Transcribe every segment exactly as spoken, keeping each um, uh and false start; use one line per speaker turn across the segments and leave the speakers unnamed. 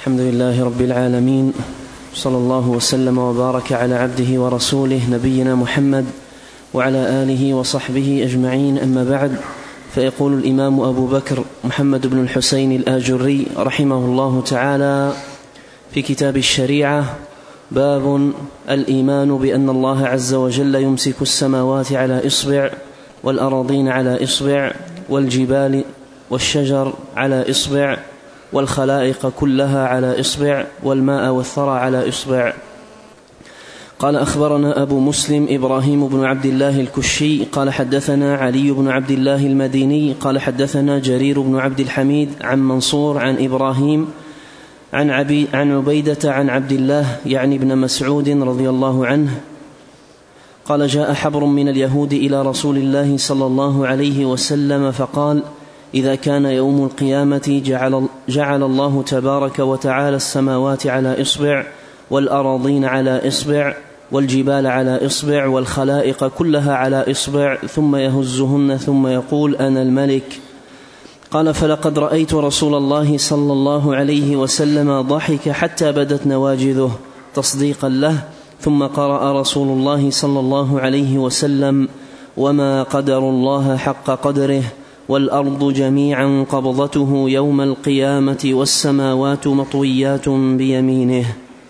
الحمد لله رب العالمين، صلى الله وسلم وبارك على عبده ورسوله نبينا محمد وعلى آله وصحبه أجمعين. أما بعد، فيقول الإمام أبو بكر محمد بن الحسين الآجري رحمه الله تعالى في كتاب الشريعة: باب الإيمان بأن الله عز وجل يمسك السماوات على إصبع، والأراضين على إصبع، والجبال والشجر على إصبع، والخلائق كلها على إصبع، والماء والثرى على إصبع. قال: أخبرنا أبو مسلم إبراهيم بن عبد الله الكشي قال حدثنا علي بن عبد الله المديني قال حدثنا جرير بن عبد الحميد عن منصور عن إبراهيم عن, عبي عن عبيدة عن عبد الله يعني ابن مسعود رضي الله عنه قال: جاء حبر من اليهود إلى رسول الله صلى الله عليه وسلم فقال: إذا كان يوم القيامة جعل, جعل الله تبارك وتعالى السماوات على إصبع، والأراضين على إصبع، والجبال على إصبع، والخلائق كلها على إصبع، ثم يهزهن ثم يقول: أنا الملك. قال: فلقد رأيت رسول الله صلى الله عليه وسلم ضحك حتى بدت نواجذه تصديقا له، ثم قرأ رسول الله صلى الله عليه وسلم: وما قدر الله حق قدره، والأرض جميعا قبضته يوم القيامة، والسماوات مطويات بيمينه.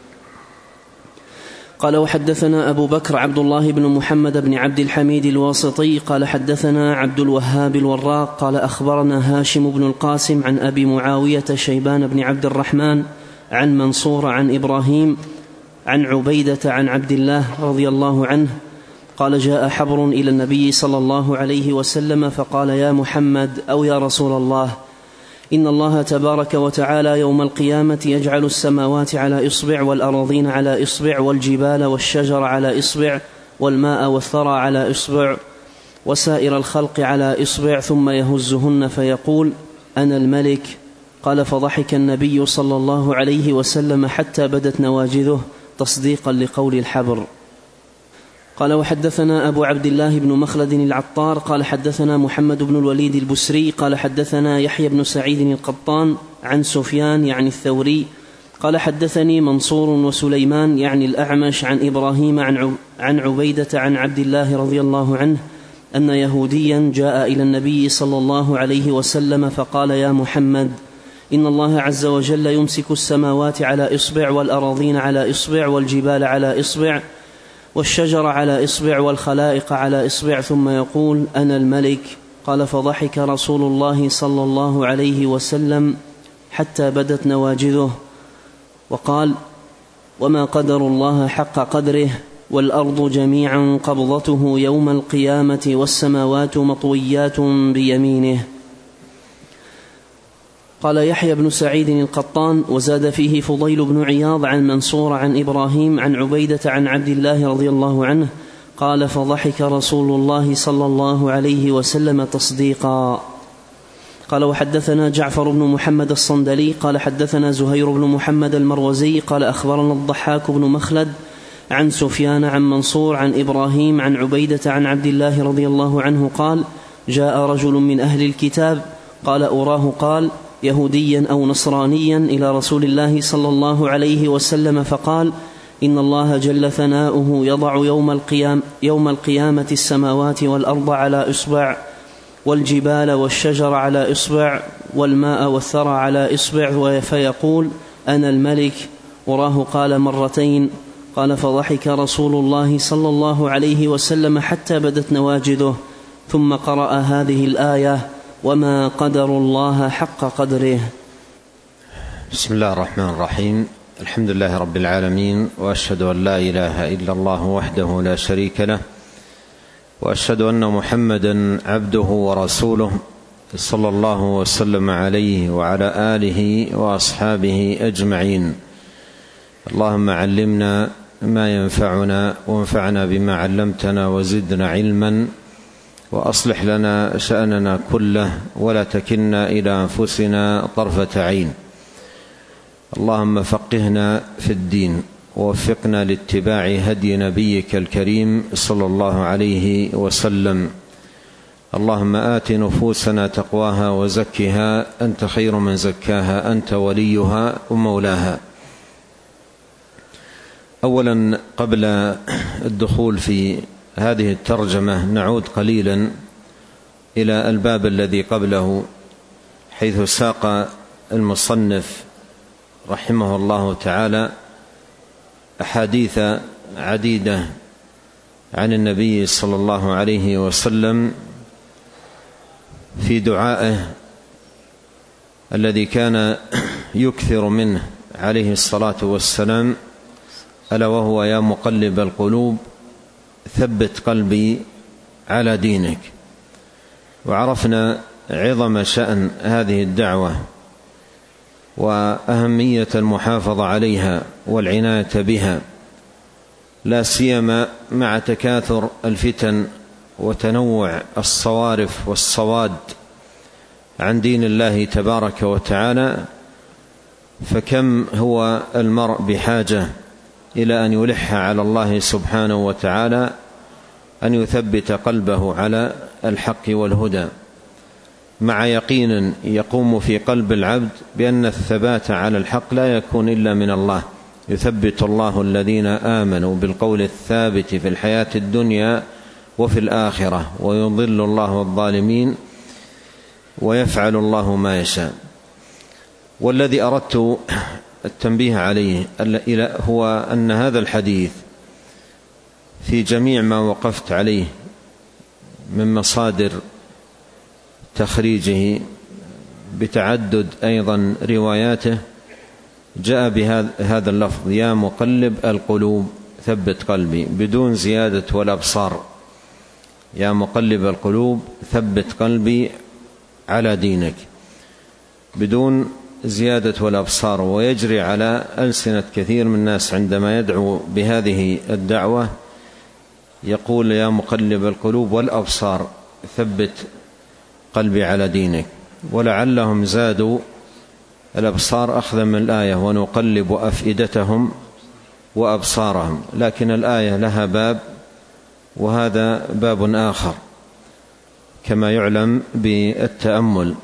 قال: وحدثنا أبو بكر عبد الله بن محمد بن عبد الحميد الواسطي قال حدثنا عبد الوهاب الوراق قال أخبرنا هاشم بن القاسم عن أبي معاوية شيبان بن عبد الرحمن عن منصور عن إبراهيم عن عبيدة عن عبد الله رضي الله عنه قال: جاء حبر إلى النبي صلى الله عليه وسلم فقال: يا محمد أو يا رسول الله، إن الله تبارك وتعالى يوم القيامة يجعل السماوات على إصبع، والأراضين على إصبع، والجبال والشجر على إصبع، والماء والثرى على إصبع، وسائر الخلق على إصبع، ثم يهزهن فيقول: أنا الملك. قال: فضحك النبي صلى الله عليه وسلم حتى بدت نواجذه تصديقا لقول الحبر. قال: وحدثنا أبو عبد الله بن مخلد العطار قال حدثنا محمد بن الوليد البسري قال حدثنا يحيى بن سعيد القطان عن سفيان يعني الثوري قال حدثني منصور وسليمان يعني الأعمش عن إبراهيم عن عبيدة عن عبد الله رضي الله عنه أن يهوديا جاء إلى النبي صلى الله عليه وسلم فقال: يا محمد، إن الله عز وجل يمسك السماوات على إصبع، والأراضين على إصبع، والجبال على إصبع، والشجر على إصبع، والخلائق على إصبع، ثم يقول: أنا الملك. قال: فضحك رسول الله صلى الله عليه وسلم حتى بدت نواجذه وقال: وما قدر الله حق قدره، والأرض جميعا قبضته يوم القيامة، والسماوات مطويات بيمينه. قال يحيى بن سعيد القطان: وزاد فيه فضيل بن عياض عن منصور عن إبراهيم عن عبيدة عن عبد الله رضي الله عنه قال: فضحك رسول الله صلى الله عليه وسلم تصديقا. قال: وحدثنا جعفر بن محمد الصندلي قال حدثنا زهير بن محمد المروزي قال أخبرنا الضحاك بن مخلد عن سفيان عن منصور عن إبراهيم عن عبيدة عن عبد الله رضي الله عنه قال: جاء رجل من أهل الكتاب قال أراه قال يهوديا أو نصرانيا إلى رسول الله صلى الله عليه وسلم فقال: إن الله جل ثناؤه يضع يوم, القيام يوم القيامة السماوات والأرض على إصبع، والجبال والشجر على إصبع، والماء والثرى على إصبع، فيقول: أنا الملك. وراه قال مرتين. قال: فضحك رسول الله صلى الله عليه وسلم حتى بدت نواجذه، ثم قرأ هذه الآية: وما قدر الله حق قدره.
بسم الله الرحمن الرحيم. الحمد لله رب العالمين، وأشهد أن لا إله إلا الله وحده لا شريك له، وأشهد أن محمدا عبده ورسوله صلى الله وسلم عليه وعلى آله وأصحابه أجمعين. اللهم علمنا ما ينفعنا، وانفعنا بما علمتنا، وزدنا علما، وأصلح لنا شأننا كله، ولا تكلنا إلى أنفسنا طرفة عين. اللهم فقهنا في الدين، ووفقنا لاتباع هدي نبيك الكريم صلى الله عليه وسلم. اللهم آت نفوسنا تقواها وزكها أنت خير من زكاها أنت وليها ومولاها. أولا، قبل الدخول في هذه الترجمة نعود قليلا إلى الباب الذي قبله، حيث ساق المصنف رحمه الله تعالى أحاديث عديدة عن النبي صلى الله عليه وسلم في دعائه الذي كان يكثر منه عليه الصلاة والسلام، ألا وهو: يا مقلب القلوب ثبت قلبي على دينك. وعرفنا عظم شأن هذه الدعوة وأهمية المحافظة عليها والعناية بها، لا سيما مع تكاثر الفتن وتنوع الصوارف والصواد عن دين الله تبارك وتعالى. فكم هو المرء بحاجة إلى أن يلح على الله سبحانه وتعالى أن يثبت قلبه على الحق والهدى، مع يقين يقوم في قلب العبد بأن الثبات على الحق لا يكون إلا من الله. يثبت الله الذين آمنوا بالقول الثابت في الحياة الدنيا وفي الآخرة، ويضل الله الظالمين ويفعل الله ما يشاء. والذي أردت التنبيه عليه هو أن هذا الحديث في جميع ما وقفت عليه من مصادر تخريجه بتعدد أيضا رواياته جاء بهذا اللفظ: يا مقلب القلوب ثبت قلبي، بدون زيادة ولا أبصار. يا مقلب القلوب ثبت قلبي على دينك، بدون زيادة ولا أبصار. ويجري على ألسنة كثير من الناس عندما يدعو بهذه الدعوة يقول: يا مقلب القلوب والأبصار ثبت قلبي على دينك، ولعلهم زادوا الأبصار أخذا من الآية: ونقلب أفئدتهم وأبصارهم. لكن الآية لها باب وهذا باب آخر كما يعلم بالتأمل،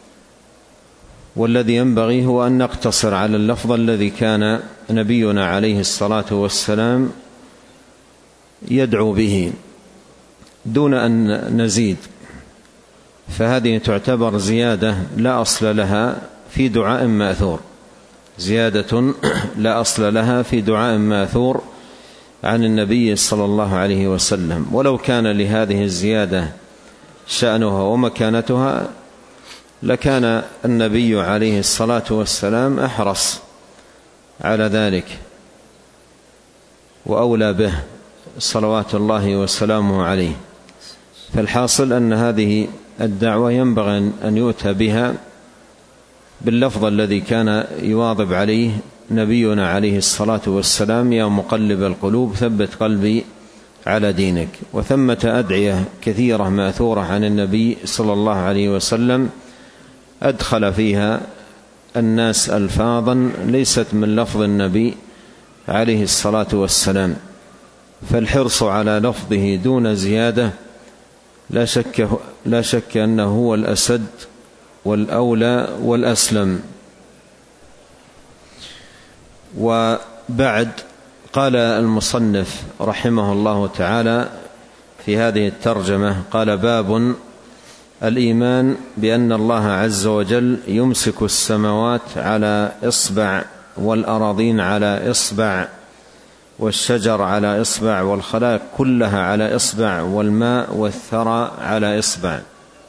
والذي ينبغي هو أن نقتصر على اللفظ الذي كان نبينا عليه الصلاة والسلام يدعو به دون أن نزيد، فهذه تعتبر زيادة لا أصل لها في دعاء ماثور، زيادة لا أصل لها في دعاء ماثور عن النبي صلى الله عليه وسلم. ولو كان لهذه الزيادة شأنها ومكانتها لكان النبي عليه الصلاة والسلام أحرص على ذلك وأولى به صلوات الله وسلامه عليه. فالحاصل أن هذه الدعوة ينبغي أن يؤتى بها باللفظ الذي كان يواظب عليه نبينا عليه الصلاة والسلام: يا مقلب القلوب ثبت قلبي على دينك. وثمة أدعية كثيرة ماثورة عن النبي صلى الله عليه وسلم أدخل فيها الناس ألفاظا ليست من لفظ النبي عليه الصلاة والسلام، فالحرص على لفظه دون زيادة لا شك, لا شك أنه هو الأسد والأولى والأسلم. وبعد، قال المصنف رحمه الله تعالى في هذه الترجمة، قال: باب الإيمان بأن الله عز وجل يمسك السماوات على إصبع، والأراضين على إصبع، والشجر على إصبع، والخلائق كلها على إصبع، والماء والثرى على إصبع.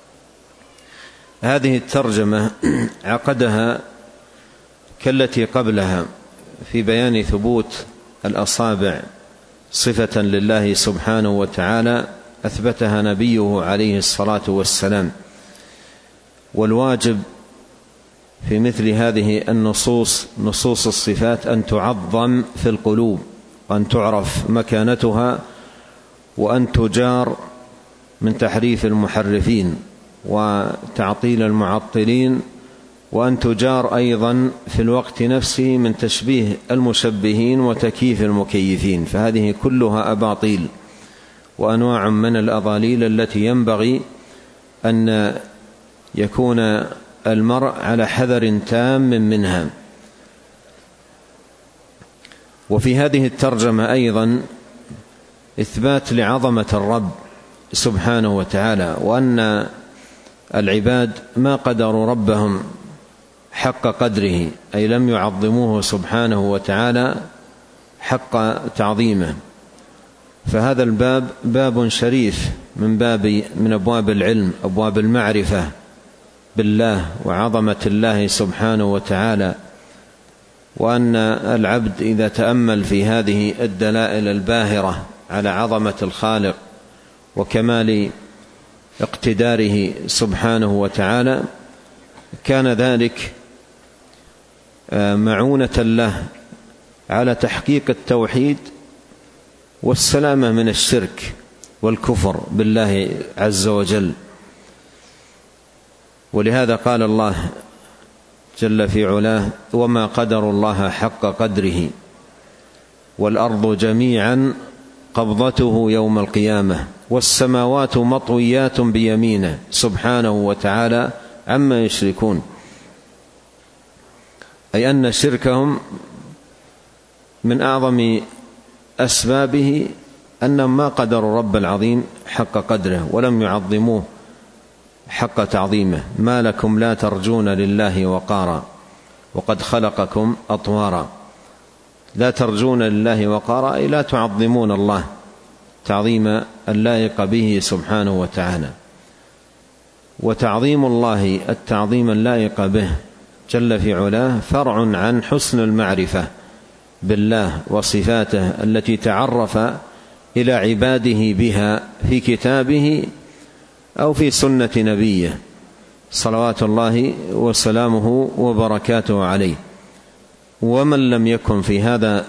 هذه الترجمة عقدها كالتي قبلها في بيان ثبوت الأصابع صفة لله سبحانه وتعالى أثبتها نبيه عليه الصلاة والسلام. والواجب في مثل هذه النصوص، نصوص الصفات، أن تعظم في القلوب، وأن تعرف مكانتها، وأن تجار من تحريف المحرفين وتعطيل المعطلين، وأن تجار أيضا في الوقت نفسه من تشبيه المشبهين وتكييف المكيفين. فهذه كلها أباطيل وأنواع من الأضاليل التي ينبغي أن يكون المرء على حذر تام منها. وفي هذه الترجمة أيضا إثبات لعظمة الرب سبحانه وتعالى، وأن العباد ما قدروا ربهم حق قدره، أي لم يعظموه سبحانه وتعالى حق تعظيمه. فهذا الباب باب شريف من باب من أبواب العلم، أبواب المعرفة بالله وعظمة الله سبحانه وتعالى، وأن العبد إذا تأمل في هذه الدلائل الباهرة على عظمة الخالق وكمال اقتداره سبحانه وتعالى كان ذلك معونة له على تحقيق التوحيد والسلامة من الشرك والكفر بالله عز وجل. ولهذا قال الله جل في علاه: وما قدر الله حق قدره والأرض جميعا قبضته يوم القيامة والسماوات مطويات بيمينه سبحانه وتعالى عما يشركون. أي أن شركهم من أعظم أسبابه أنهم ما قدروا رب العظيم حق قدره ولم يعظموه حق تعظيمه. ما لكم لا ترجون لله وقارا وقد خلقكم أطوارا. لا ترجون لله وقارا أي لا تعظمون الله تعظيم اللائق به سبحانه وتعالى. وتعظيم الله التعظيم اللائق به جل في علاه فرع عن حسن المعرفة بالله وصفاته التي تعرف إلى عباده بها في كتابه أو في سنة نبيه صلوات الله وسلامه وبركاته عليه. ومن لم يكن في هذا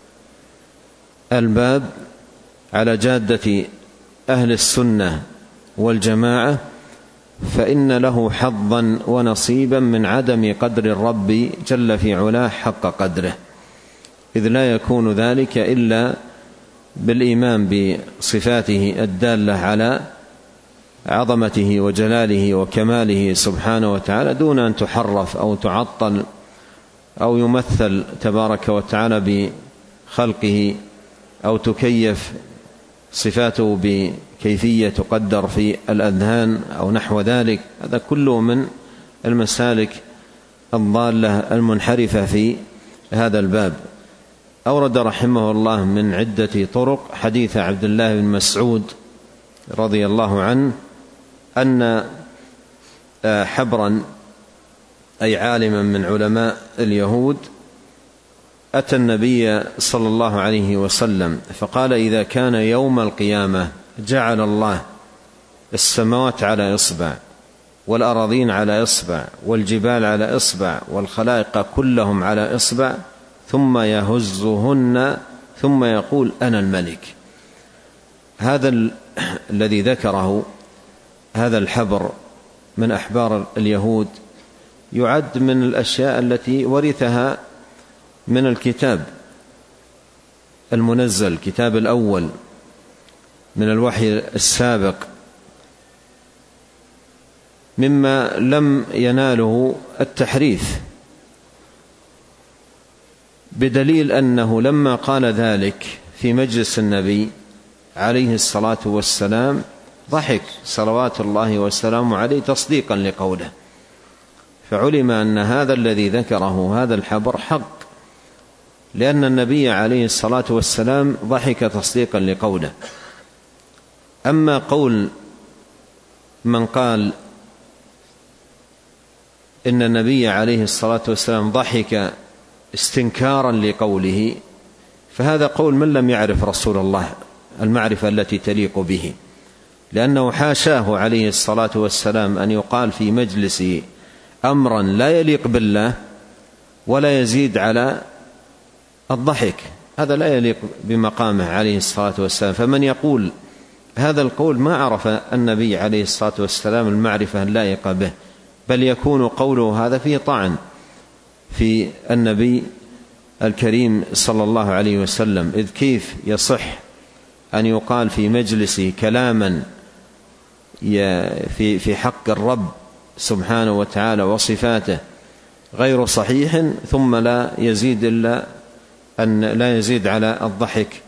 الباب على جادة أهل السنة والجماعة فإن له حظا ونصيبا من عدم قدر الرب جل في علاه حق قدره، إذ لا يكون ذلك إلا بالإيمان بصفاته الدالة على عظمته وجلاله وكماله سبحانه وتعالى دون أن تحرف أو تعطل أو يمثل تبارك وتعالى بخلقه أو تكيف صفاته بكيفية تقدر في الأذهان أو نحو ذلك. هذا كله من المسالك الضالة المنحرفة في هذا الباب. أورد رحمه الله من عدة طرق حديث عبد الله بن مسعود رضي الله عنه أن حبرا أي عالما من علماء اليهود أتى النبي صلى الله عليه وسلم فقال: إذا كان يوم القيامة جعل الله السماوات على إصبع والأراضين على إصبع والجبال على إصبع والخلائق كلهم على إصبع ثم يهزهن ثم يقول: أنا الملك. هذا ال... الذي ذكره هذا الحبر من أحبار اليهود يعد من الأشياء التي ورثها من الكتاب المنزل، الكتاب الأول من الوحي السابق، مما لم يناله التحريف، بدليل أنه لما قال ذلك في مجلس النبي عليه الصلاة والسلام ضحك صلوات الله وسلامه عليه تصديقا لقوله، فعلم أن هذا الذي ذكره هذا الحبر حق، لأن النبي عليه الصلاة والسلام ضحك تصديقا لقوله. أما قول من قال إن النبي عليه الصلاة والسلام ضحك استنكارا لقوله فهذا قول من لم يعرف رسول الله المعرفة التي تليق به، لأنه حاشاه عليه الصلاة والسلام أن يقال في مجلسه أمرا لا يليق بالله ولا يزيد على الضحك، هذا لا يليق بمقامه عليه الصلاة والسلام. فمن يقول هذا القول ما عرف النبي عليه الصلاة والسلام المعرفة اللائقة به، بل يكون قوله هذا فيه طعن في النبي الكريم صلى الله عليه وسلم. إذ كيف يصح أن يقال في مجلسه كلاما في في حق الرب سبحانه وتعالى وصفاته غير صحيح ثم لا يزيد إلا أن لا يزيد على الضحك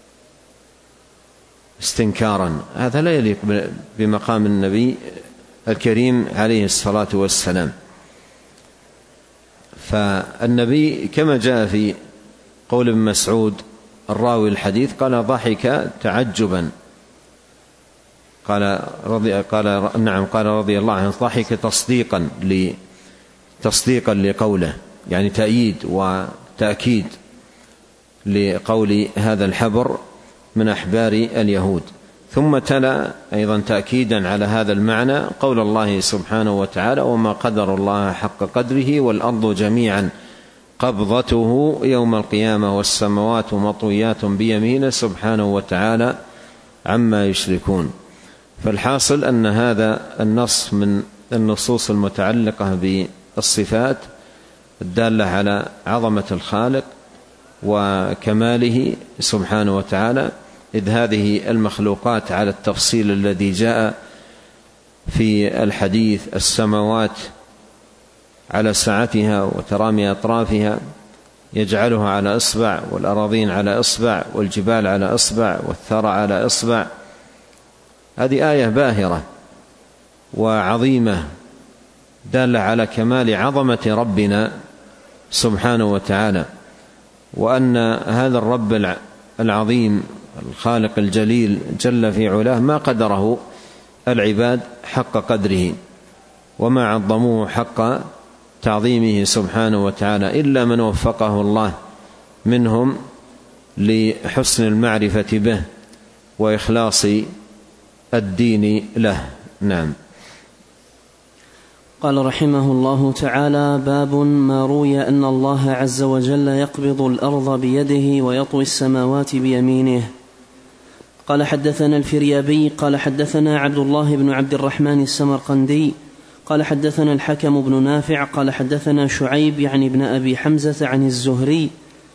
استنكارا، هذا لا يليق بمقام النبي الكريم عليه الصلاة والسلام. فالنبي كما جاء في قول ابن مسعود الراوي الحديث قال ضحك تعجبا، قال رضي قال نعم قال رضي الله عنه ضحك تصديقا تصديقا لقوله، يعني تأييد وتأكيد لقول هذا الحبر من أحبار اليهود. ثم تلا أيضا تأكيدا على هذا المعنى قول الله سبحانه وتعالى وما قدر الله حق قدره والأرض جميعا قبضته يوم القيامة والسماوات مطويات بيمينه سبحانه وتعالى عما يشركون. فالحاصل أن هذا النص من النصوص المتعلقة بالصفات الدالة على عظمة الخالق وكماله سبحانه وتعالى، إذ هذه المخلوقات على التفصيل الذي جاء في الحديث السماوات على سعتها وترامي أطرافها يجعلها على إصبع، والأراضين على إصبع، والجبال على إصبع، والثرى على إصبع. هذه آية باهرة وعظيمة دالة على كمال عظمة ربنا سبحانه وتعالى، وأن هذا الرب العظيم الخالق الجليل جل في علاه ما قدره العباد حق قدره وما عظموه حق تعظيمه سبحانه وتعالى إلا من وفقه الله منهم لحسن المعرفة به وإخلاص الدين له. نعم.
قال رحمه الله تعالى: باب ما روي أن الله عز وجل يقبض الأرض بيده ويطوي السماوات بيمينه. قال حدثنا الفريابي قال حدثنا عبد الله بن عبد الرحمن السمرقندي قال حدثنا الحكم بن نافع قال حدثنا شعيب يعني ابن أبي حمزة عن الزهري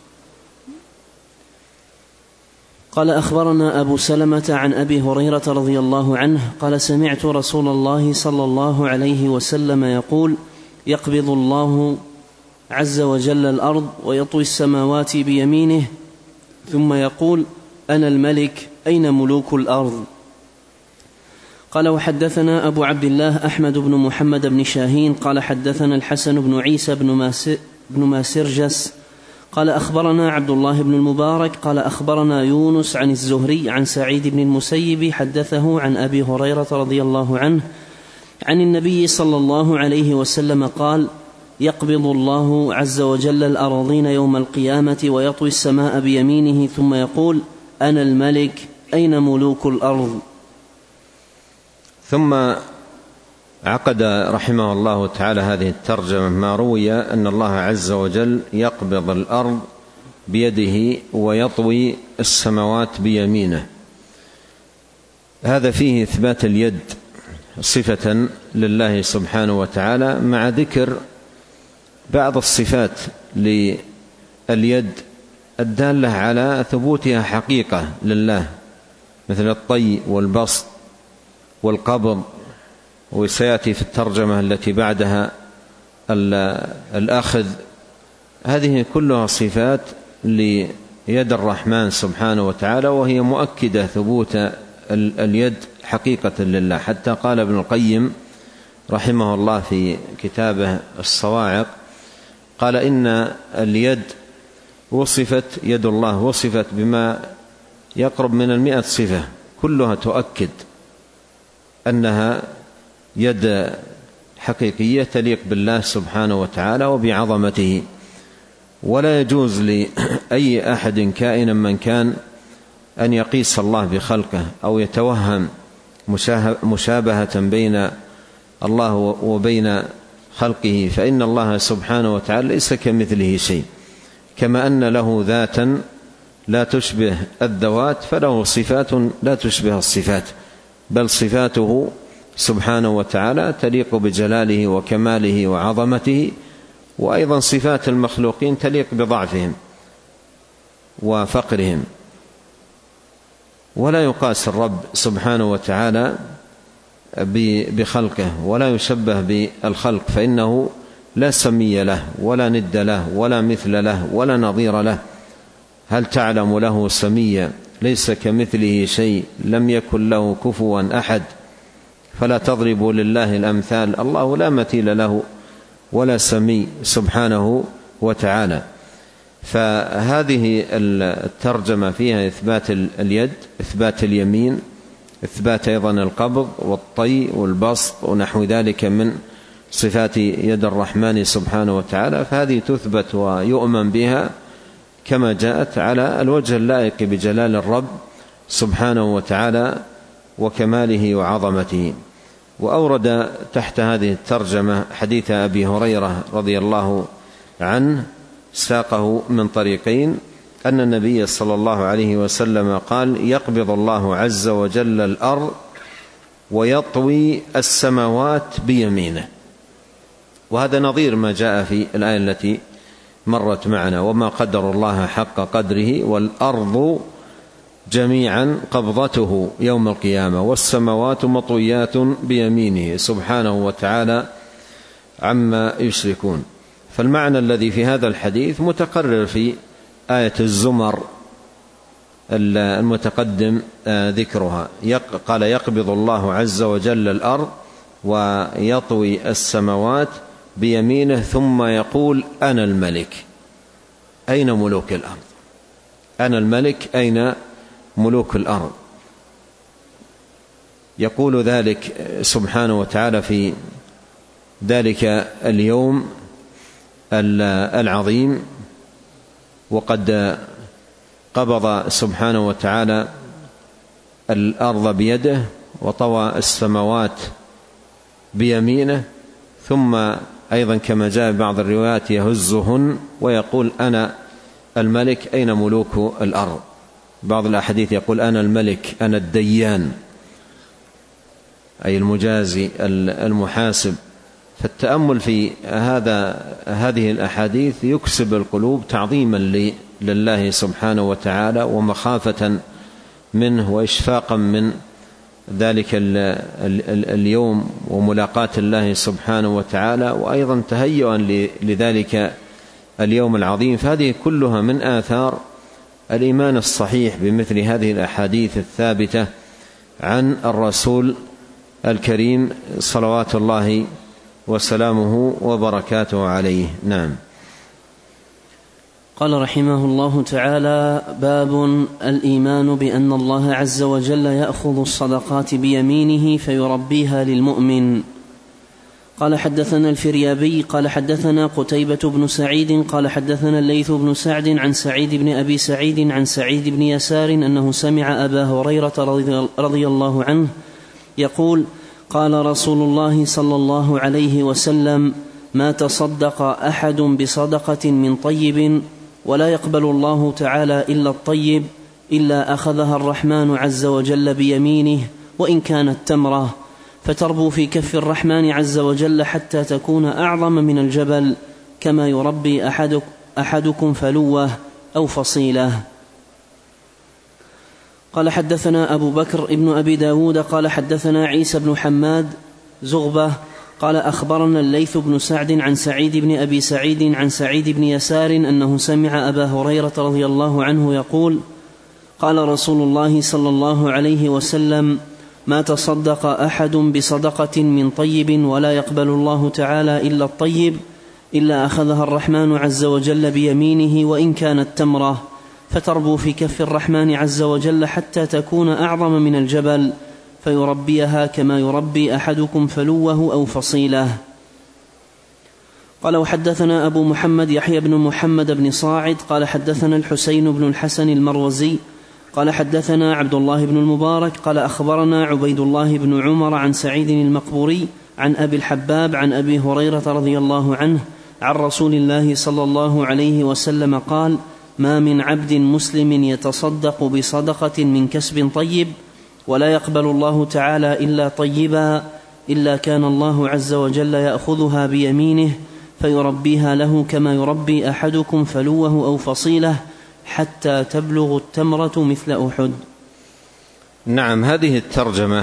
قال أخبرنا أبو سلمة عن أبي هريرة رضي الله عنه قال سمعت رسول الله صلى الله عليه وسلم يقول: يقبض الله عز وجل الأرض ويطوي السماوات بيمينه ثم يقول: أنا الملك أين ملوك الأرض؟ قال وحدثنا أبو عبد الله أحمد بن محمد بن شاهين قال حدثنا الحسن بن عيسى بن ماسرجس قال أخبرنا عبد الله بن المبارك قال أخبرنا يونس عن الزهري عن سعيد بن المسيب حدثه عن أبي هريرة رضي الله عنه عن النبي صلى الله عليه وسلم قال: يقبض الله عز وجل الأراضين يوم القيامة ويطوي السماء بيمينه ثم يقول: أنا الملك أين ملوك الأرض؟
ثم عقد رحمه الله تعالى هذه الترجمة ما روي أن الله عز وجل يقبض الأرض بيده ويطوي السماوات بيمينه. هذا فيه إثبات اليد صفة لله سبحانه وتعالى مع ذكر بعض الصفات لليد الدالة على ثبوتها حقيقة لله، مثل الطي والبسط والقبض، وسيأتي في الترجمة التي بعدها الأخذ. هذه كلها صفات ليد الرحمن سبحانه وتعالى، وهي مؤكدة ثبوت اليد حقيقة لله. حتى قال ابن القيم رحمه الله في كتابه الصواعق قال: إن اليد وصفت يد الله وصفت بما يقرب من المئة صفة كلها تؤكد أنها يد حقيقية تليق بالله سبحانه وتعالى وبعظمته، ولا يجوز لأي أحد كائنا من كان أن يقيس الله بخلقه أو يتوهم مشابهة بين الله وبين خلقه، فإن الله سبحانه وتعالى ليس كمثله شيء، كما أن له ذاتا لا تشبه الذوات فله صفات لا تشبه الصفات، بل صفاته سبحانه وتعالى تليق بجلاله وكماله وعظمته، وأيضا صفات المخلوقين تليق بضعفهم وفقرهم. ولا يقاس الرب سبحانه وتعالى بخلقه ولا يشبه بالخلق، فإنه لا سمي له ولا ند له ولا مثل له ولا نظير له. هل تعلم له سميا؟ ليس كمثله شيء، لم يكن له كفوا أحد، فلا تضربوا لله الأمثال. الله لا مثيل له ولا سمي سبحانه وتعالى. فهذه الترجمة فيها إثبات اليد، إثبات اليمين، إثبات أيضا القبض والطي والبسط ونحو ذلك من صفات يد الرحمن سبحانه وتعالى، فهذه تثبت ويؤمن بها كما جاءت على الوجه اللائق بجلال الرب سبحانه وتعالى وكماله وعظمته. وأورد تحت هذه الترجمة حديث أبي هريرة رضي الله عنه ساقه من طريقين، أن النبي صلى الله عليه وسلم قال: يقبض الله عز وجل الأرض ويطوي السماوات بيمينه. وهذا نظير ما جاء في الآية التي مرت معنا: وما قدر الله حق قدره والأرض جميعا قبضته يوم القيامة والسماوات مطويات بيمينه سبحانه وتعالى عما يشركون. فالمعنى الذي في هذا الحديث متقرر في آية الزمر المتقدم ذكرها، قال: يقبض الله عز وجل الأرض ويطوي السماوات بيمينه ثم يقول: أنا الملك. أين ملوك الأرض؟ أنا الملك، أين ملوك الأرض؟ يقول ذلك سبحانه وتعالى في ذلك اليوم العظيم، وقد قبض سبحانه وتعالى الأرض بيده وطوى السماوات بيمينه، ثم أيضا كما جاء بعض الروايات يهزهن ويقول: أنا الملك، أين ملوك الأرض؟ بعض الأحاديث يقول: أنا الملك، أنا الديان، أي المجازي المحاسب. فالتأمل في هذا هذه الأحاديث يكسب القلوب تعظيما لله سبحانه وتعالى ومخافة منه وإشفاقا من ذلك اليوم وملاقاة الله سبحانه وتعالى، وأيضا تهيئا لذلك اليوم العظيم. فهذه كلها من آثار الإيمان الصحيح بمثل هذه الأحاديث الثابتة عن الرسول الكريم صلوات الله وسلامه وبركاته عليه. نعم.
قال رحمه الله تعالى: باب الإيمان بأن الله عز وجل يأخذ الصدقات بيمينه فيربيها للمؤمن. قال: حدثنا الفريابي قال حدثنا قتيبة بن سعيد قال حدثنا الليث بن سعد عن سعيد بن أبي سعيد عن سعيد بن يسار أنه سمع أبا هريرة رضي الله عنه يقول: قال رسول الله صلى الله عليه وسلم: ما تصدق أحد بصدقة من طيب ولا يقبل الله تعالى إلا الطيب إلا أخذها الرحمن عز وجل بيمينه وإن كانت تمرة، فتربو في كف الرحمن عز وجل حتى تكون أعظم من الجبل، كما يربي أحدك أحدكم فلوه أو فصيله. قال: حدثنا أبو بكر ابن أبي داود قال حدثنا عيسى بن حماد زغبة قال أخبرنا الليث بن سعد عن سعيد بن أبي سعيد عن سعيد بن يسار أنه سمع أبا هريرة رضي الله عنه يقول: قال رسول الله صلى الله عليه وسلم: ما تصدق أحد بصدقة من طيب ولا يقبل الله تعالى إلا الطيب إلا أخذها الرحمن عز وجل بيمينه وإن كانت تمرة، فتربو في كف الرحمن عز وجل حتى تكون أعظم من الجبل، فيربيها كما يربي أحدكم فلوه أو فصيله. قال: وحدثنا أبو محمد يحيى بن محمد بن صاعد قال حدثنا الحسين بن الحسن المروزي قال حدثنا عبد الله بن المبارك قال أخبرنا عبيد الله بن عمر عن سعيد المقبوري عن أبي الحباب عن أبي هريرة رضي الله عنه عن رسول الله صلى الله عليه وسلم قال: ما من عبد مسلم يتصدق بصدقة من كسب طيب ولا يقبل الله تعالى إلا طيبا إلا كان الله عز وجل يأخذها بيمينه فيربيها له كما يربي أحدكم فلوه أو فصيله حتى تبلغ التمرة مثل أحد.
نعم. هذه الترجمة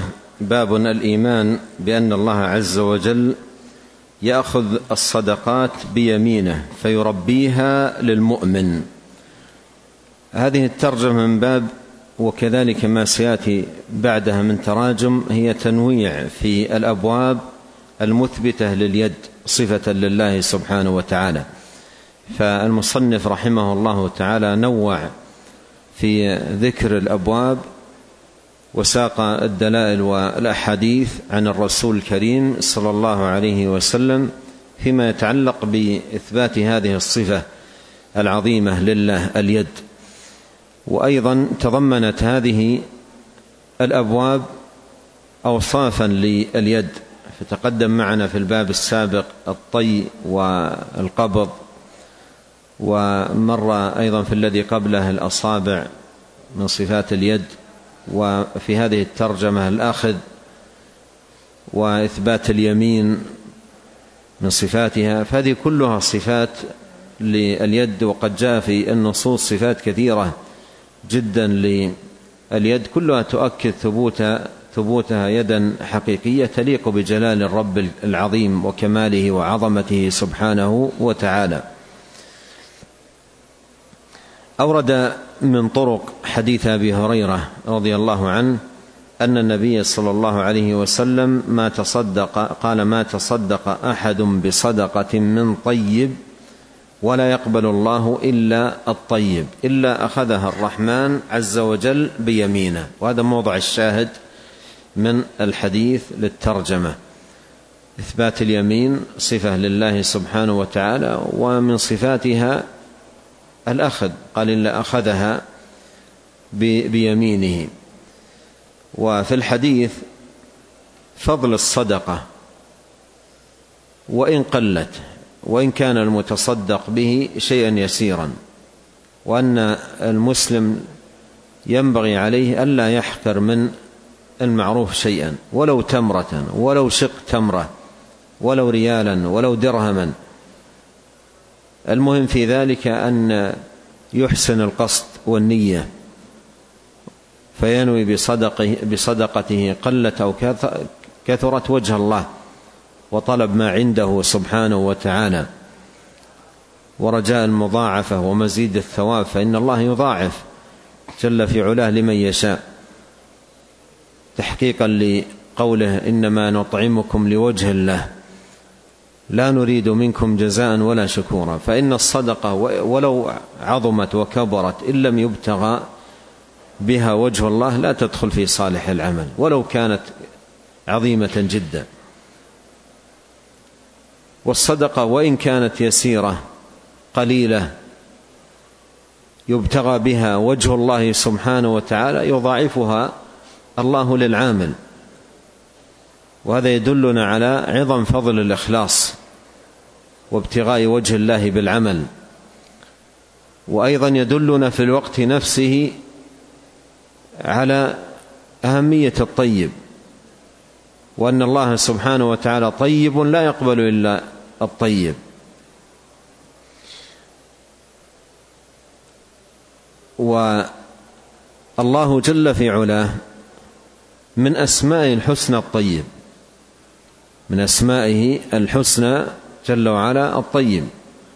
باب الإيمان بأن الله عز وجل يأخذ الصدقات بيمينه فيربيها للمؤمن. هذه الترجمة من باب، وكذلك ما سيأتي بعدها من تراجم، هي تنويع في الأبواب المثبتة لليد صفة لله سبحانه وتعالى. فالمصنف رحمه الله تعالى نوع في ذكر الأبواب وساق الدلائل والأحاديث عن الرسول الكريم صلى الله عليه وسلم فيما يتعلق بإثبات هذه الصفة العظيمة لله اليد. وأيضا تضمنت هذه الأبواب أوصافا لليد، فتقدم معنا في الباب السابق الطي والقبض، ومر أيضا في الذي قبله الأصابع من صفات اليد، وفي هذه الترجمة الأخذ وإثبات اليمين من صفاتها. فهذه كلها صفات لليد، وقد جاء في النصوص صفات كثيرة جدا لليد كلها تؤكد ثبوت ثبوتها يدا حقيقية تليق بجلال الرب العظيم وكماله وعظمته سبحانه وتعالى. أورد من طرق حديث أبي هريرة رضي الله عنه أن النبي صلى الله عليه وسلم ما تصدق قال ما تصدق أحد بصدقة من طيب ولا يقبل الله إلا الطيب إلا أخذها الرحمن عز وجل بيمينه. وهذا موضع الشاهد من الحديث للترجمة، إثبات اليمين صفة لله سبحانه وتعالى، ومن صفاتها الأخذ، قال إلا أخذها بيمينه. وفي الحديث فضل الصدقة وإن قلت، وإن كان المتصدق به شيئا يسيرا، وأن المسلم ينبغي عليه ألا يحقر من المعروف شيئا، ولو تمرة ولو شق تمرة ولو ريالا ولو درهما. المهم في ذلك أن يحسن القصد والنية، فينوي بصدقه بصدقته قلت أو كثرت وجه الله وطلب ما عنده سبحانه وتعالى، ورجاء المضاعفة ومزيد الثواب، فإن الله يضاعف جل في علاه لمن يشاء، تحقيقا لقوله إنما نطعمكم لوجه الله لا نريد منكم جزاء ولا شكورا. فإن الصدقة ولو عظمت وكبرت إن لم يبتغى بها وجه الله لا تدخل في صالح العمل ولو كانت عظيمة جدا. والصدقة وإن كانت يسيرة قليلة يبتغى بها وجه الله سبحانه وتعالى يضاعفها الله للعامل. وهذا يدلنا على عظم فضل الإخلاص وابتغاء وجه الله بالعمل. وأيضا يدلنا في الوقت نفسه على أهمية الطيب، وأن الله سبحانه وتعالى طيب لا يقبل إلا الطيب. والله جل في علاه من أسمائه الحسنى الطيب، من أسمائه الحسنى جل وعلا الطيب،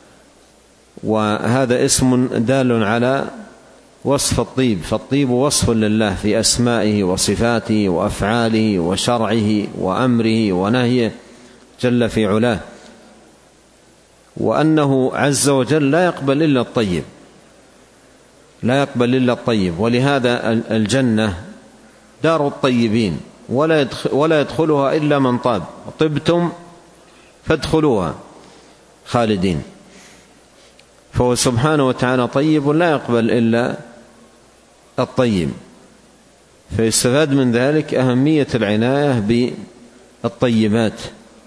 وهذا اسم دال على وصف الطيب، فالطيب وصف لله في أسمائه وصفاته وأفعاله وشرعه وأمره ونهيه جل في علاه، وأنه عز وجل لا يقبل إلا الطيب، لا يقبل إلا الطيب. ولهذا الجنة دار الطيبين ولا يدخل ولا يدخلها إلا من طاب، طبتم فادخلوها خالدين. فهو سبحانه وتعالى طيب لا يقبل إلا الطيب. فيستفاد من ذلك أهمية العناية بالطيبات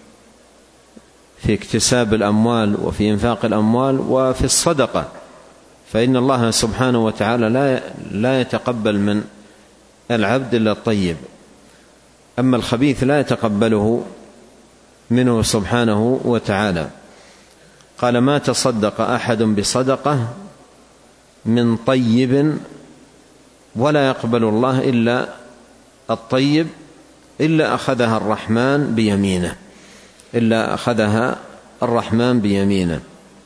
في اكتساب الأموال وفي إنفاق الأموال وفي الصدقة، فإن الله سبحانه وتعالى لا لا يتقبل من العبد إلا الطيب، أما الخبيث لا يتقبله منه سبحانه وتعالى. قال ما تصدق أحد بصدقة من طيب ولا يقبل الله إلا الطيب إلا أخذها الرحمن بيمينه، إلا أخذها الرحمن بيمينه.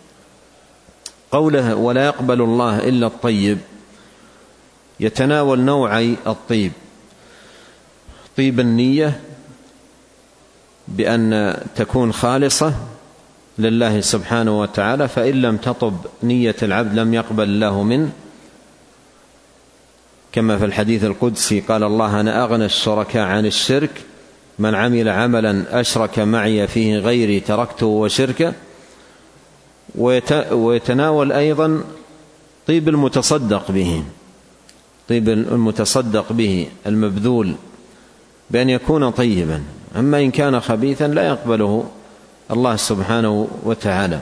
قوله ولا يقبل الله إلا الطيب يتناول نوعي الطيب: طيب النية بأن تكون خالصة لله سبحانه وتعالى، فإن لم تطب نية العبد لم يقبل الله منه، كما في الحديث القدسي قال الله: أنا أغنى الشركاء عن الشرك، من عمل عملا أشرك معي فيه غيري تركته وشركه. ويتناول أيضا طيب المتصدق به، طيب المتصدق به المبذول بأن يكون طيبا، أما إن كان خبيثا لا يقبله الله سبحانه وتعالى.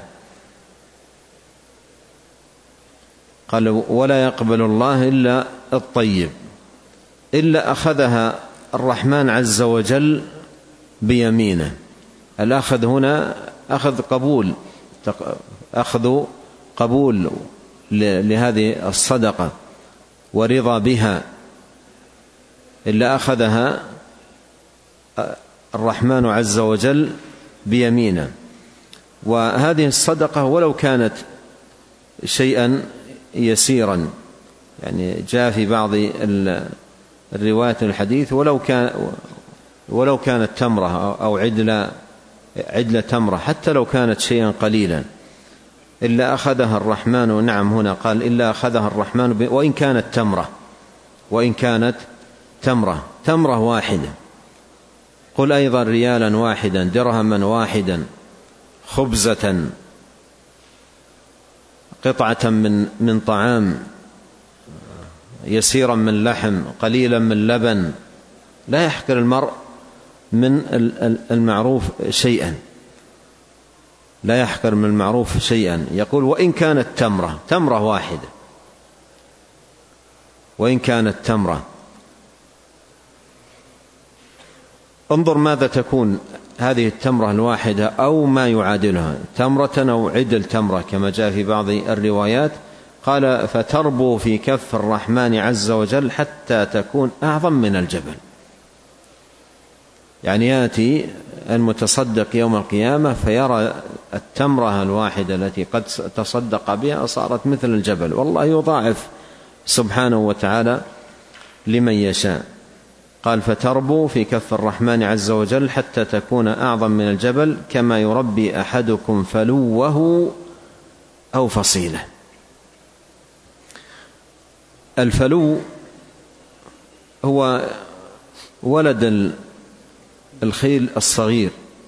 قال ولا يقبل الله إلا الطيب، إلا أخذها الرحمن عز وجل بيمينه. الأخذ هنا أخذ قبول، أخذ قبول لهذه الصدقة ورضا بها، إلا أخذها الرحمن عز وجل بيمينه. وهذه الصدقة ولو كانت شيئا يسيرا، يعني جاء في بعض الروايات الحديث ولو كان ولو كانت تمرة أو عدل عدل تمرة، حتى لو كانت شيئا قليلا، إلا أخذها الرحمن. نعم هنا قال إلا أخذها الرحمن وإن كانت تمرة، وإن كانت تمرة تمرة واحدة، قل أيضا ريالا واحدا، درهما واحدا، خبزة، قطعة من من طعام، يسيرا من لحم، قليلا من لبن. لا يحقر المرء من المعروف شيئا، لا يحقر من المعروف شيئا. يقول وإن كانت تمرة، تمرة واحدة، وإن كانت تمرة. انظر ماذا تكون هذه التمرة الواحدة أو ما يعادلها، تمرة أو عدل تمرة كما جاء في بعض الروايات. قال فتربو في كف الرحمن عز وجل حتى تكون أعظم من الجبل. يعني يأتي المتصدق يوم القيامة فيرى التمرة الواحدة التي قد تصدق بها صارت مثل الجبل، والله يضاعف سبحانه وتعالى لمن يشاء. قال فتربو في كف الرحمن عز وجل حتى تكون أعظم من الجبل، كما يربي أحدكم فلوه أو فصيله. الفلو هو ولد الخيل الصغير،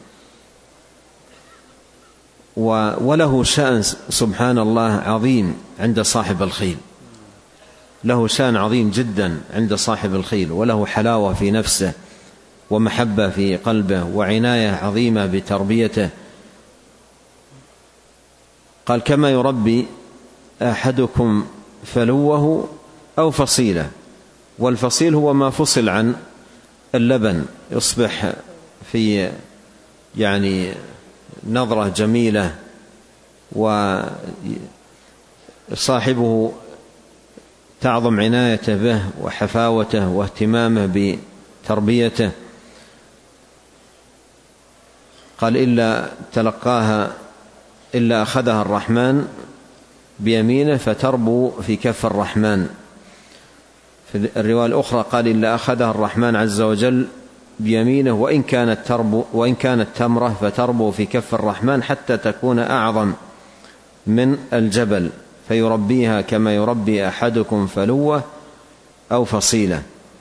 وله شأن سبحان الله عظيم عند صاحب الخيل، له شأن عظيم جدا عند صاحب الخيل، وله حلاوة في نفسه ومحبة في قلبه وعناية عظيمة بتربيته. قال كما يربي أحدكم فلوه أو فصيله، والفصيل هو ما فصل عن اللبن، يصبح في يعني نظرة جميلة، وصاحبه تعظم عنايته به وحفاوته واهتمامه بتربيته. قال إلا تلقاها إلا أخذها الرحمن بيمينه فتربو في كف الرحمن. في الرواية الأخرى قال إلا أخذها الرحمن عز وجل بيمينه وإن كانت تربو وإن كانت تمرة فتربو في كف الرحمن حتى تكون أعظم من الجبل، فيربيها كما يربي أحدكم فلوه أو فصيله.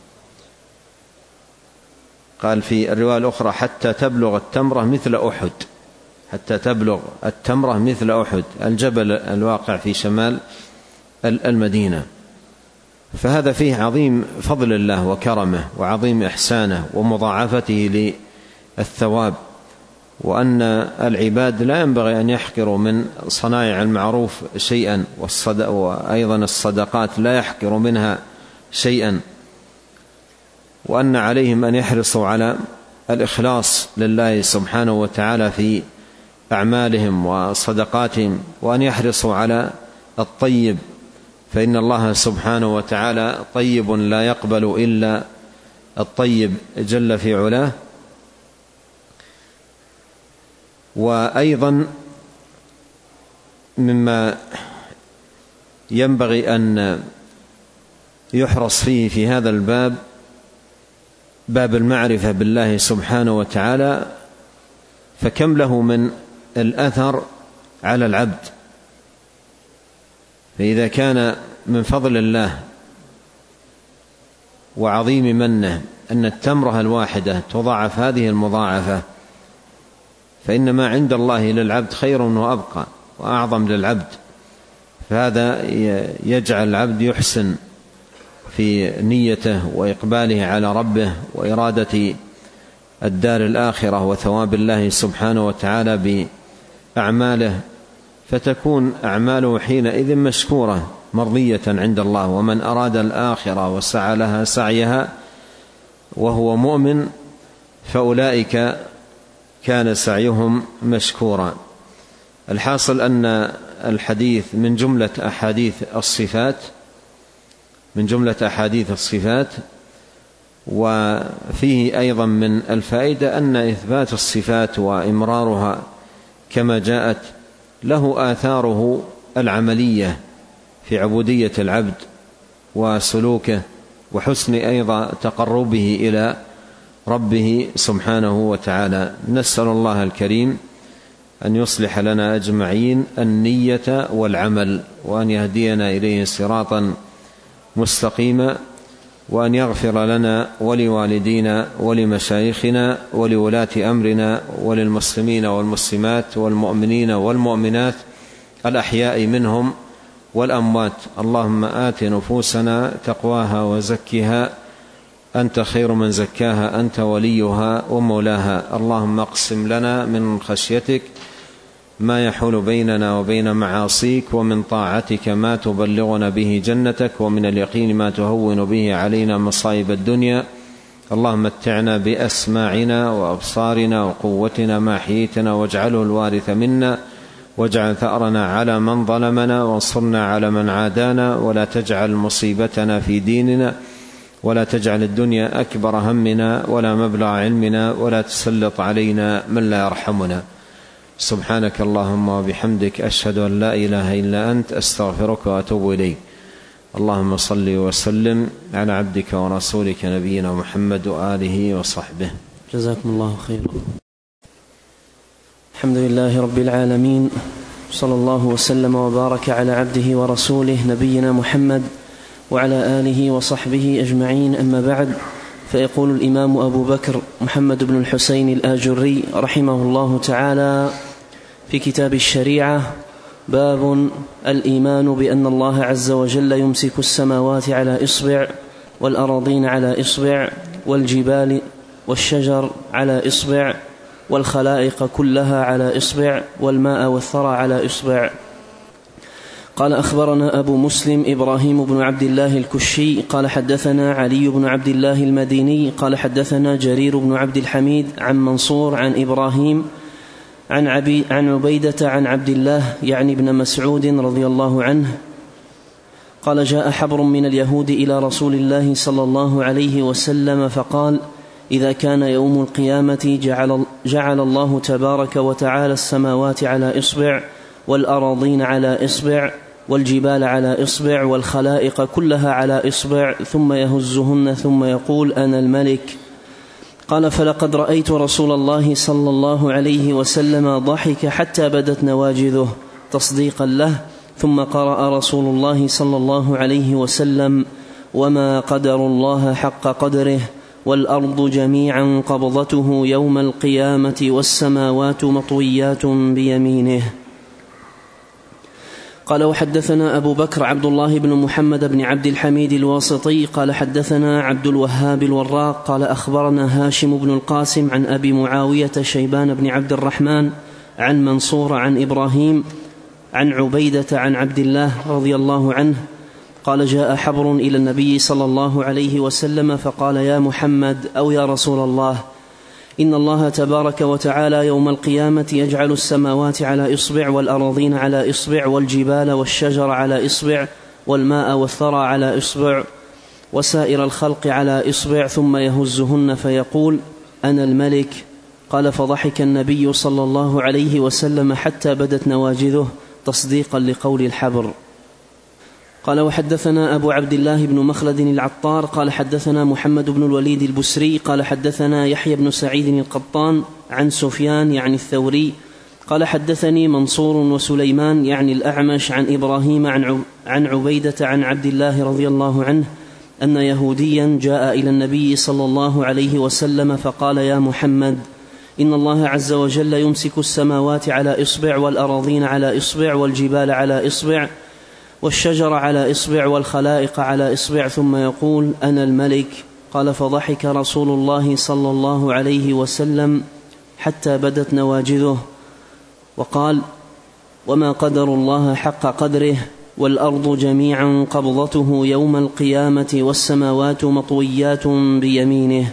قال في الرواية الأخرى حتى تبلغ التمرة مثل أحد، حتى تبلغ التمرة مثل أحد، الجبل الواقع في شمال المدينة. فهذا فيه عظيم فضل الله وكرمه وعظيم إحسانه ومضاعفته للثواب، وأن العباد لا ينبغي أن يحقروا من صنائع المعروف شيئا، وأيضا الصدقات لا يحقروا منها شيئا، وأن عليهم أن يحرصوا على الإخلاص لله سبحانه وتعالى في أعمالهم وصدقاتهم، وأن يحرصوا على الطيب، فإن الله سبحانه وتعالى طيب لا يقبل إلا الطيب جل في علاه. وأيضا مما ينبغي أن يحرص فيه في هذا الباب باب المعرفة بالله سبحانه وتعالى، فكم له من الأثر على العبد. فإذا كان من فضل الله وعظيم منه أن التمرة الواحدة تضاعف هذه المضاعفة، فإن ما عند الله للعبد خير وأبقى وأعظم للعبد. فهذا يجعل العبد يحسن في نيته وإقباله على ربه وإرادة الدار الآخرة وثواب الله سبحانه وتعالى بأعماله، فتكون أعماله حينئذ مشكورة مرضية عند الله. ومن أراد الآخرة وسعى لها سعيها وهو مؤمن فأولئك كان سعيهم مشكورا. الحاصل أن الحديث من جملة أحاديث الصفات من جملة أحاديث الصفات وفيه أيضا من الفائدة أن إثبات الصفات وإمرارها كما جاءت له آثاره العملية في عبودية العبد وسلوكه وحسن أيضا تقربه إلى ربه سبحانه وتعالى. نسأل الله الكريم أن يصلح لنا أجمعين النية والعمل، وأن يهدينا إليه صراطا مستقيما، وأن يغفر لنا ولوالدينا ولمشايخنا ولولاة أمرنا وللمسلمين والمسلمات والمؤمنين والمؤمنات الأحياء منهم والأموات. اللهم آت نفوسنا تقواها وزكها أنت خير من زكاها أنت وليها ومولاها. اللهم اقسم لنا من خشيتك ما يحول بيننا وبين معاصيك، ومن طاعتك ما تبلغنا به جنتك، ومن اليقين ما تهون به علينا مصائب الدنيا. اللهم متعنا بأسماعنا وأبصارنا وقوتنا ما أحييتنا، واجعله الوارث منا، واجعل ثأرنا على من ظلمنا، وانصرنا على من عادانا، ولا تجعل مصيبتنا في ديننا، ولا تجعل الدنيا أكبر همنا ولا مبلغ علمنا، ولا تسلط علينا من لا يرحمنا. سبحانك اللهم وبحمدك، أشهد أن لا إله إلا أنت، أستغفرك وأتوب إليك. اللهم صل وسلم على عبدك ورسولك نبينا محمد وآله وصحبه.
جزاكم الله خيرا. الحمد لله رب العالمين، صلى الله وسلم وبارك على عبده ورسوله نبينا محمد وعلى آله وصحبه أجمعين. أما بعد، فيقول الإمام أبو بكر محمد بن الحسين الآجري رحمه الله تعالى في كتاب الشريعة: باب الإيمان بأن الله عز وجل يمسك السماوات على إصبع، والأراضين على إصبع، والجبال والشجر على إصبع، والخلائق كلها على إصبع، والماء والثرى على إصبع. قال: أخبرنا أبو مسلم إبراهيم بن عبد الله الكشي قال حدثنا علي بن عبد الله المديني قال حدثنا جرير بن عبد الحميد عن منصور عن إبراهيم عن, عبي عن عبيدة عن عبد الله يعني ابن مسعود رضي الله عنه قال: جاء حبر من اليهود إلى رسول الله صلى الله عليه وسلم فقال: إذا كان يوم القيامة جعل, جعل الله تبارك وتعالى السماوات على إصبع، والأراضين على إصبع، والجبال على إصبع، والخلائق كلها على إصبع، ثم يهزهن ثم يقول: أنا الملك. قال: فلقد رأيت رسول الله صلى الله عليه وسلم ضحك حتى بدت نواجذه تصديقا له، ثم قرأ رسول الله صلى الله عليه وسلم: وما قدر الله حق قدره، والأرض جميعا قبضته يوم القيامة، والسماوات مطويات بيمينه. قال: وحدثنا أبو بكر عبد الله بن محمد بن عبد الحميد الواسطي قال حدثنا عبد الوهاب الوراق قال أخبرنا هاشم بن القاسم عن أبي معاوية شيبان بن عبد الرحمن عن منصور عن إبراهيم عن عبيدة عن عبد الله رضي الله عنه قال: جاء حبر إلى النبي صلى الله عليه وسلم فقال: يا محمد أو يا رسول الله، إن الله تبارك وتعالى يوم القيامة يجعل السماوات على إصبع، والأراضين على إصبع، والجبال والشجر على إصبع، والماء والثرى على إصبع، وسائر الخلق على إصبع ثم يهزهن فيقول أنا الملك. قال فضحك النبي صلى الله عليه وسلم حتى بدت نواجذه تصديقا لقول الحبر. قال وحدثنا أبو عبد الله بن مخلد العطار قال حدثنا محمد بن الوليد البسري قال حدثنا يحيى بن سعيد القطان عن سفيان يعني الثوري قال حدثني منصور وسليمان يعني الأعمش عن إبراهيم عن عبيدة عن عبد الله رضي الله عنه أن يهوديا جاء إلى النبي صلى الله عليه وسلم فقال يا محمد إن الله عز وجل يمسك السماوات على إصبع والأراضين على إصبع والجبال على إصبع والشجر على إصبع والخلائق على إصبع ثم يقول أنا الملك. قال فضحك رسول الله صلى الله عليه وسلم حتى بدت نواجذه وقال وما قدر الله حق قدره والأرض جميعا قبضته يوم القيامة والسماوات مطويات بيمينه.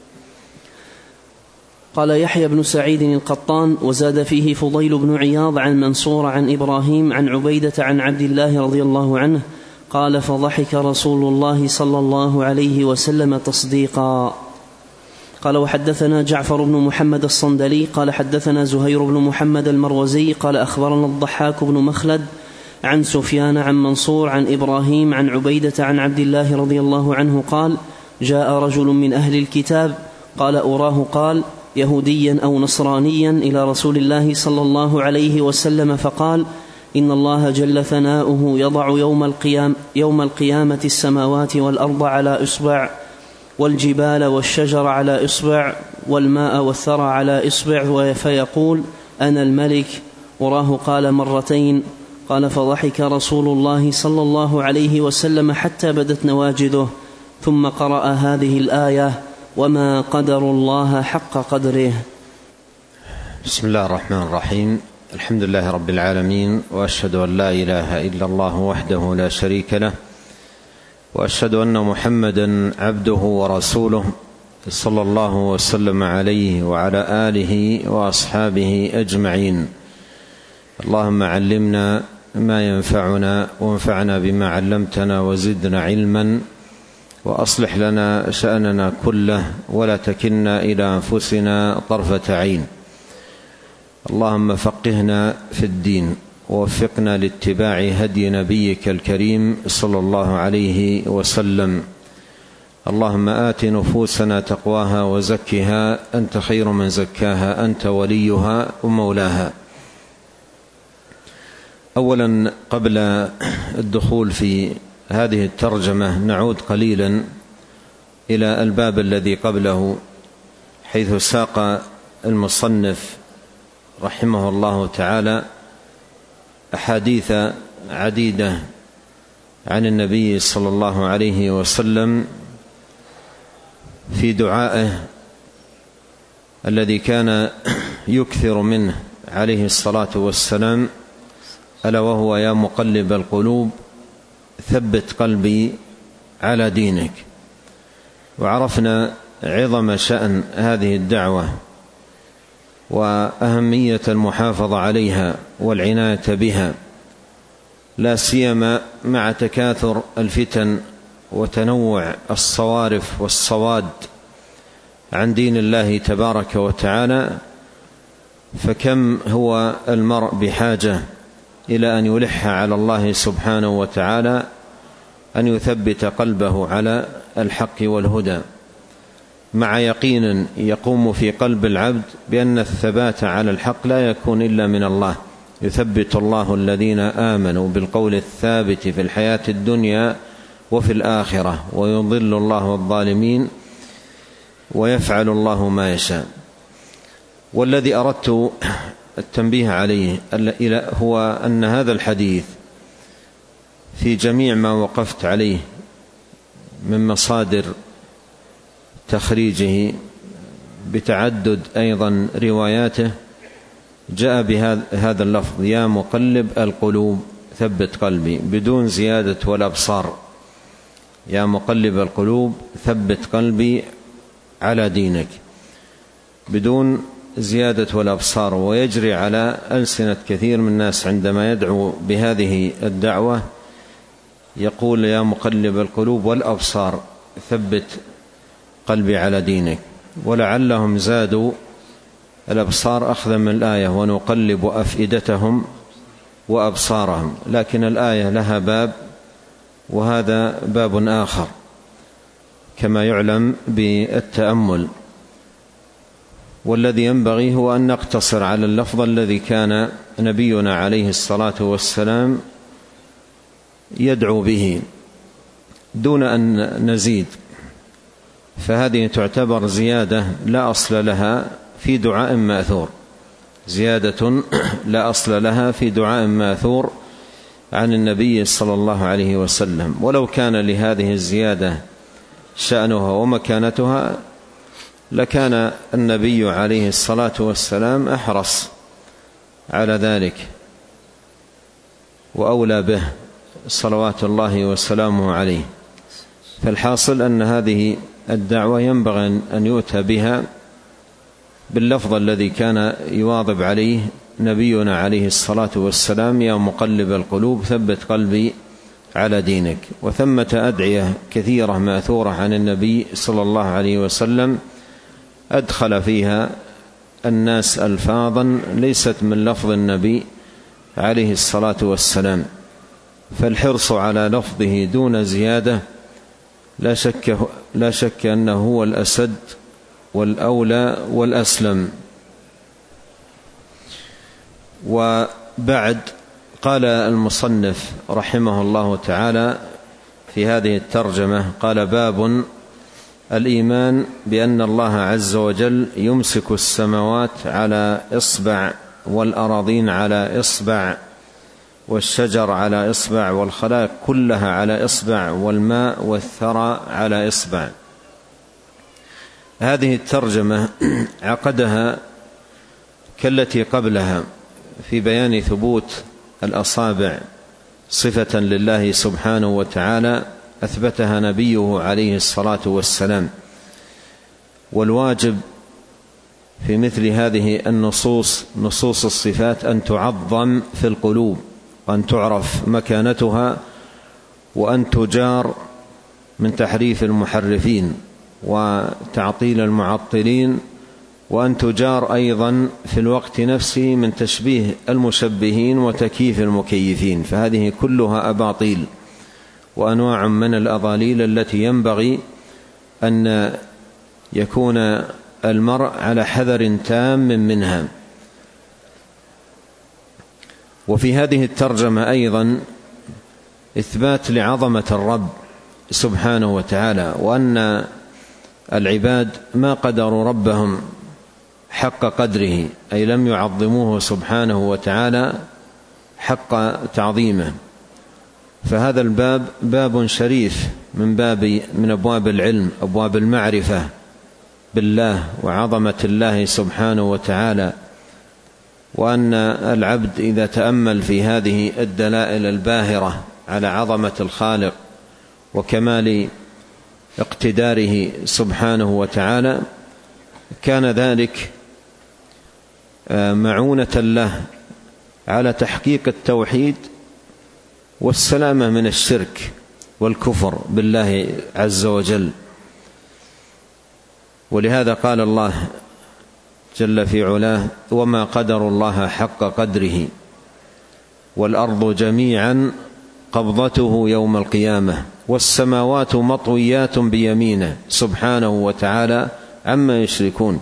قال يحيى بن سعيد القطان وزاد فيه فضيل بن عياض عن منصور عن إبراهيم عن عبيدة عن عبد الله رضي الله عنه قال فضحك رسول الله صلى الله عليه وسلم تصديقا. قال وحدثنا جعفر بن محمد الصندلي قال حدثنا زهير بن محمد المروزي قال أخبرنا الضحاك بن مخلد عن سفيان عن منصور عن إبراهيم عن عبيدة عن عبد الله رضي الله عنه قال جاء رجل من أهل الكتاب قال أراه قال يهوديا أو نصرانيا إلى رسول الله صلى الله عليه وسلم فقال إن الله جل ثناؤه يضع يوم القيام يوم القيامة السماوات والأرض على إصبع والجبال والشجر على إصبع والماء والثرى على إصبع فيقول أنا الملك. وراه قال مرتين. قال فضحك رسول الله صلى الله عليه وسلم حتى بدت نواجذه ثم قرأ هذه الآية وما قدر الله حق قدره.
بسم الله الرحمن الرحيم. الحمد لله رب العالمين، وأشهد أن لا إله إلا الله وحده لا شريك له، وأشهد أن محمدا عبده ورسوله صلى الله وسلم عليه وعلى آله وأصحابه أجمعين. اللهم علمنا ما ينفعنا وانفعنا بما علمتنا وزدنا علما، وأصلح لنا شأننا كله ولا تكلنا إلى أنفسنا طرفة عين. اللهم فقهنا في الدين ووفقنا لاتباع هدي نبيك الكريم صلى الله عليه وسلم. اللهم آت نفوسنا تقواها وزكها أنت خير من زكاها أنت وليها ومولاها. أولا قبل الدخول في هذه الترجمة نعود قليلا إلى الباب الذي قبله، حيث ساق المصنف رحمه الله تعالى أحاديث عديدة عن النبي صلى الله عليه وسلم في دعائه الذي كان يكثر منه عليه الصلاة والسلام، ألا وهو يا مقلب القلوب ثبت قلبي على دينك. وعرفنا عظم شأن هذه الدعوة وأهمية المحافظة عليها والعناية بها، لا سيما مع تكاثر الفتن وتنوع الصوارف والصواد عن دين الله تبارك وتعالى. فكم هو المرء بحاجة إلى أن يلح على الله سبحانه وتعالى أن يثبت قلبه على الحق والهدى، مع يقين يقوم في قلب العبد بأن الثبات على الحق لا يكون إلا من الله. يثبت الله الذين آمنوا بالقول الثابت في الحياة الدنيا وفي الآخرة، ويضل الله الظالمين ويفعل الله ما يشاء. والذي أردت التنبيه عليه هو أن هذا الحديث في جميع ما وقفت عليه من مصادر تخريجه بتعدد أيضا رواياته جاء بهذا اللفظ يا مقلب القلوب ثبت قلبي، بدون زيادة ولا أبصار. يا مقلب القلوب ثبت قلبي على دينك، بدون زيادة ولا أبصار. ويجري على ألسنة كثير من الناس عندما يدعو بهذه الدعوة يقول يا مقلب القلوب والأبصار ثبت قلبي على دينك، ولعلهم زادوا الأبصار أخذا من الآية ونقلب أفئدتهم وأبصارهم، لكن الآية لها باب وهذا باب آخر كما يعلم بالتأمل، والذي ينبغي هو أن نقتصر على اللفظ الذي كان نبينا عليه الصلاة والسلام يدعو به دون أن نزيد، فهذه تعتبر زيادة لا أصل لها في دعاء ماثور، زيادة لا أصل لها في دعاء ماثور عن النبي صلى الله عليه وسلم. ولو كان لهذه الزيادة شأنها ومكانتها لكان النبي عليه الصلاة والسلام أحرص على ذلك وأولى به صلوات الله وسلامه عليه. فالحاصل أن هذه الدعوة ينبغي أن يؤتى بها باللفظ الذي كان يواظب عليه نبينا عليه الصلاة والسلام: يا مقلب القلوب ثبت قلبي على دينك. وثمة أدعية كثيرة ماثورة عن النبي صلى الله عليه وسلم أدخل فيها الناس ألفاظا ليست من لفظ النبي عليه الصلاة والسلام، فالحرص على لفظه دون زيادة لا شك, لا شك أنه هو الأسد والأولى والأسلم. وبعد قال المصنف رحمه الله تعالى في هذه الترجمة، قال: باب الإيمان بأن الله عز وجل يمسك السماوات على إصبع والأراضين على إصبع والشجر على إصبع والخلائق كلها على إصبع والماء والثرى على إصبع. هذه الترجمة عقدها كالتي قبلها في بيان ثبوت الأصابع صفة لله سبحانه وتعالى أثبتها نبيه عليه الصلاة والسلام. والواجب في مثل هذه النصوص نصوص الصفات أن تعظم في القلوب وأن تعرف مكانتها وأن تجار من تحريف المحرفين وتعطيل المعطلين، وأن تجار أيضا في الوقت نفسه من تشبيه المشبهين وتكييف المكيفين، فهذه كلها أباطيل وأنواع من الأضاليل التي ينبغي أن يكون المرء على حذر تام منها. وفي هذه الترجمة أيضا إثبات لعظمة الرب سبحانه وتعالى، وأن العباد ما قدروا ربهم حق قدره، أي لم يعظموه سبحانه وتعالى حق تعظيمه. فهذا الباب باب شريف من باب من أبواب العلم، أبواب المعرفة بالله وعظمة الله سبحانه وتعالى، وأن العبد إذا تأمل في هذه الدلائل الباهرة على عظمة الخالق وكمال اقتداره سبحانه وتعالى كان ذلك معونة له على تحقيق التوحيد والسلامة من الشرك والكفر بالله عز وجل. ولهذا قال الله جل في علاه: وما قدر الله حق قدره والأرض جميعا قبضته يوم القيامة والسماوات مطويات بيمينه سبحانه وتعالى عما يشركون.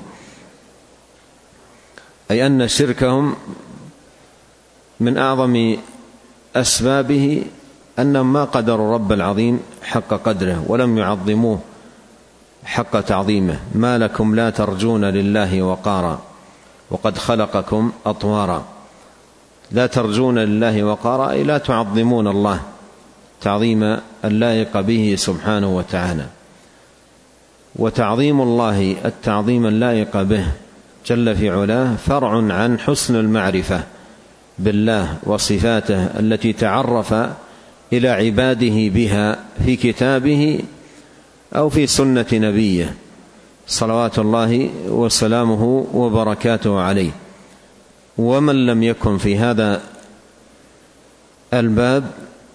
أي أن شركهم من أعظم أسبابه أنهم ما قدروا رب العظيم حق قدره ولم يعظموه حق تعظيمه. ما لكم لا ترجون لله وقارا وقد خلقكم أطوارا. لا ترجون لله وقارا أي لا تعظمون الله تعظيم اللائق به سبحانه وتعالى. وتعظيم الله التعظيم اللائق به جل في علاه فرع عن حسن المعرفة بالله وصفاته التي تعرف إلى عباده بها في كتابه أو في سنة نبيه صلوات الله وسلامه وبركاته عليه. ومن لم يكن في هذا الباب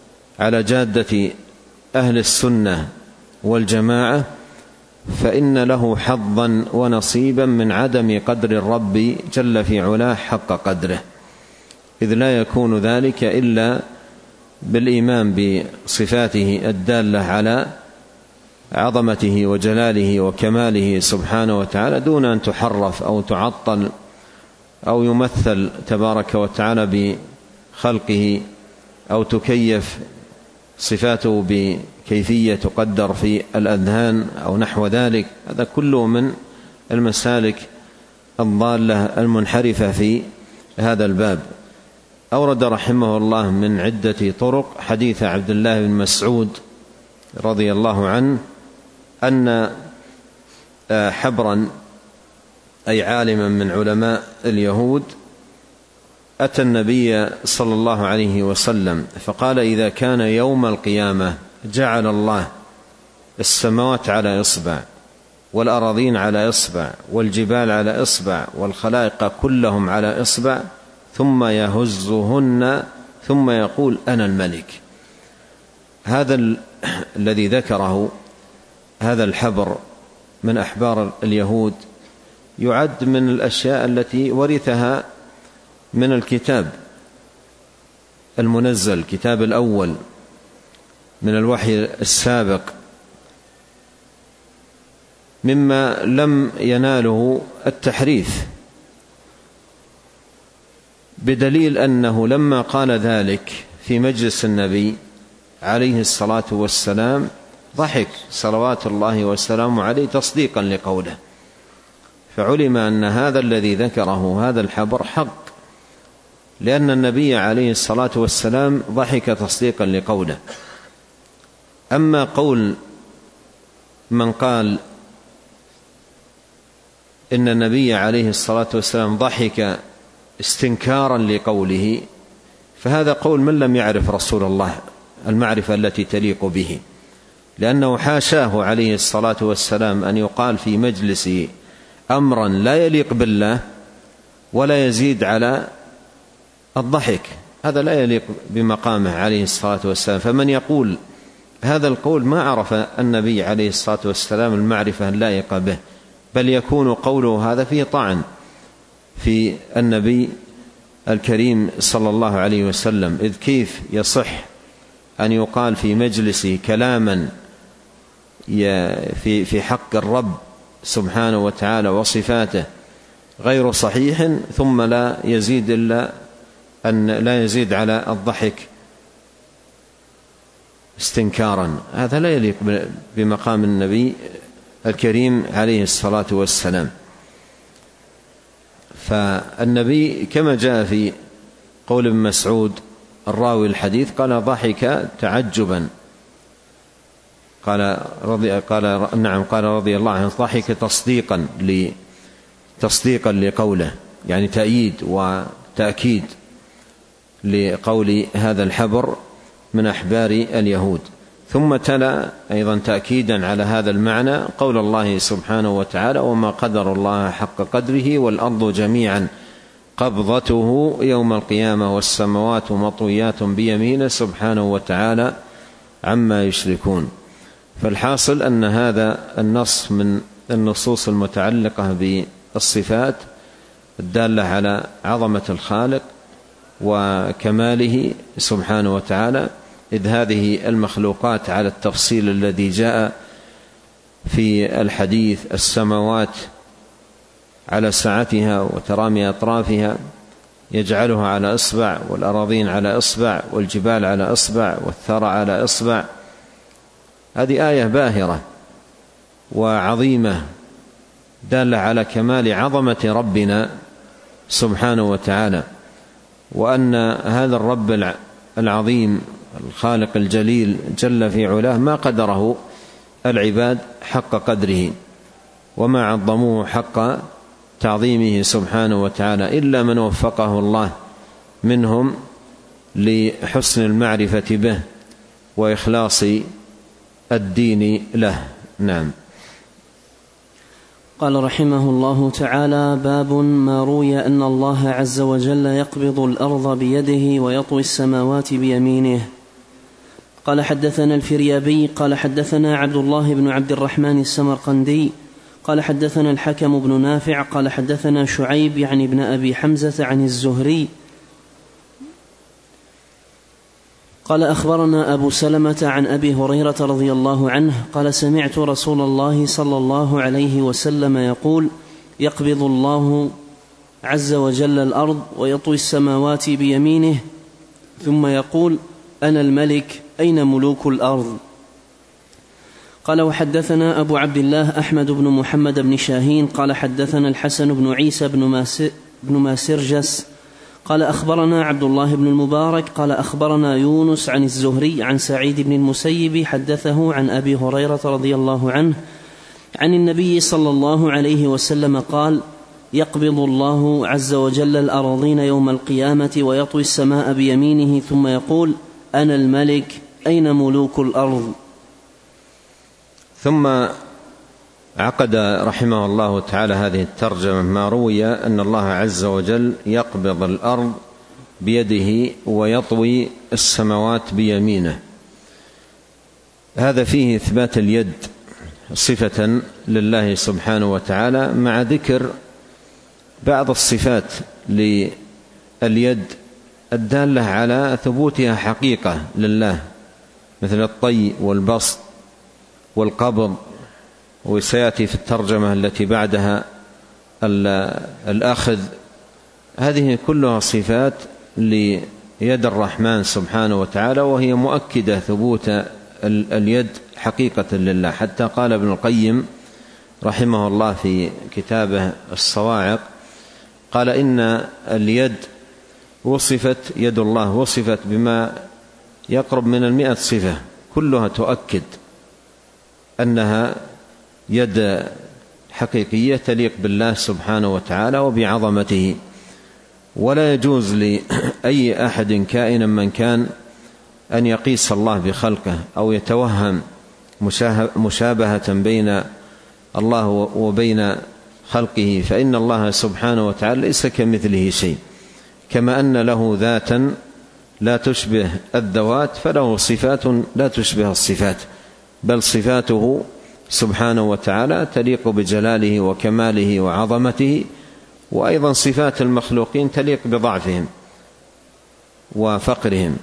على جادة أهل السنة والجماعة فإن له حظا ونصيبا من عدم قدر الرب جل في علاه حق قدره، إذ لا يكون ذلك إلا بالإيمان بصفاته الدالة على عظمته وجلاله وكماله سبحانه وتعالى، دون أن تحرف أو تعطل أو يمثل تبارك وتعالى بخلقه أو تكيف صفاته بكيفية تقدر في الأذهان أو نحو ذلك. هذا كله من المسالك الضالة المنحرفة في هذا الباب. أورد رحمه الله من عدة طرق حديث عبد الله بن مسعود رضي الله عنه أن حبرا أي عالما من علماء اليهود أتى النبي صلى الله عليه وسلم فقال: إذا كان يوم القيامة جعل الله السماوات على إصبع والأراضين على إصبع والجبال على إصبع والخلائق كلهم على إصبع ثم يهزهن ثم يقول: أنا الملك. هذا ال... الذي ذكره هذا الحبر من أحبار اليهود يعد من الأشياء التي ورثها من الكتاب المنزل، الكتاب الأول من الوحي السابق، مما لم يناله التحريف، بدليل أنه لما قال ذلك في مجلس النبي عليه الصلاة والسلام ضحك صلوات الله وسلامه عليه تصديقا لقوله، فعلم أن هذا الذي ذكره هذا الحبر حق، لأن النبي عليه الصلاة والسلام ضحك تصديقا لقوله. أما قول من قال إن النبي عليه الصلاة والسلام ضحك استنكارا لقوله، فهذا قول من لم يعرف رسول الله المعرفة التي تليق به، لأنه حاشاه عليه الصلاة والسلام أن يقال في مجلسه أمرا لا يليق بالله ولا يزيد على الضحك، هذا لا يليق بمقامه عليه الصلاة والسلام. فمن يقول هذا القول ما عرف النبي عليه الصلاة والسلام المعرفة اللائقة به، بل يكون قوله هذا فيه طعن في النبي الكريم صلى الله عليه وسلم، إذ كيف يصح أن يقال في مجلسه كلاما في في حق الرب سبحانه وتعالى وصفاته غير صحيح ثم لا يزيد إلا أن لا يزيد على الضحك استنكارا، هذا لا يليق بمقام النبي الكريم عليه الصلاة والسلام. فالنبي كما جاء في قول ابن مسعود الراوي الحديث قال: ضحك تعجبا، قال رضي قال نعم قال رضي الله عنه ضحك تصديقا تصديقا لقوله، يعني تأييد وتأكيد لقول هذا الحبر من أحبار اليهود. ثم تلا أيضا تأكيدا على هذا المعنى قول الله سبحانه وتعالى: وما قدر الله حق قدره والأرض جميعا قبضته يوم القيامة والسماوات مطويات بيمينه سبحانه وتعالى عما يشركون. فالحاصل أن هذا النص من النصوص المتعلقة بالصفات الدالة على عظمة الخالق وكماله سبحانه وتعالى، إذ هذه المخلوقات على التفصيل الذي جاء في الحديث السماوات على سعتها وترامي أطرافها يجعلها على إصبع، والأراضين على إصبع، والجبال على إصبع، والثرى على إصبع. هذه آية باهرة وعظيمة دالة على كمال عظمة ربنا سبحانه وتعالى، وأن هذا الرب العظيم الخالق الجليل جل في علاه ما قدره العباد حق قدره وما عظموه حق تعظيمه سبحانه وتعالى، إلا من وفقه الله منهم لحسن المعرفة به وإخلاص الدين له. نعم.
قال رحمه الله تعالى: باب ما روي أن الله عز وجل يقبض الأرض بيده ويطوي السماوات بيمينه. قال حدثنا الفريابي قال حدثنا عبد الله بن عبد الرحمن السمرقندي قال حدثنا الحكم بن نافع قال حدثنا شعيب يعني ابن أبي حمزة عن الزهري قال أخبرنا أبو سلمة عن أبي هريرة رضي الله عنه قال سمعت رسول الله صلى الله عليه وسلم يقول يقبض الله عز وجل الأرض ويطوي السماوات بيمينه ثم يقول أنا الملك أين ملوك الأرض. قال وحدثنا أبو عبد الله أحمد بن محمد بن شاهين قال حدثنا الحسن بن عيسى بن ماسرجس قال أخبرنا عبد الله بن المبارك قال أخبرنا يونس عن الزهري عن سعيد بن المسيب حدثه عن أبي هريرة رضي الله عنه عن النبي صلى الله عليه وسلم قال يقبض الله عز وجل الأراضين يوم القيامة ويطوي السماء بيمينه ثم يقول أنا الملك أين ملوك الأرض.
ثم عقد رحمه الله تعالى هذه الترجمة ما روي أن الله عز وجل يقبض الأرض بيده ويطوي السماوات بيمينه. هذا فيه إثبات اليد صفة لله سبحانه وتعالى مع ذكر بعض الصفات لليد الدالة على ثبوتها حقيقة لله مثل الطي والبسط والقبض، وسيأتي في الترجمة التي بعدها الأخذ. هذه كلها صفات ليد الرحمن سبحانه وتعالى وهي مؤكدة ثبوت اليد حقيقة لله. حتى قال ابن القيم رحمه الله في كتابه الصواعق قال إن اليد وصفت يد الله وصفت بما يقرب من المئة صفة كلها تؤكد أنها يد حقيقية تليق بالله سبحانه وتعالى وبعظمته. ولا يجوز لأي أحد كائنا من كان أن يقيس الله بخلقه أو يتوهم مشابهة بين الله وبين خلقه، فإن الله سبحانه وتعالى ليس كمثله شيء. كما أن له ذاتا لا تشبه الذوات فله صفات لا تشبه الصفات، بل صفاته سبحانه وتعالى تليق بجلاله وكماله وعظمته. وأيضا صفات المخلوقين تليق بضعفهم وفقرهم.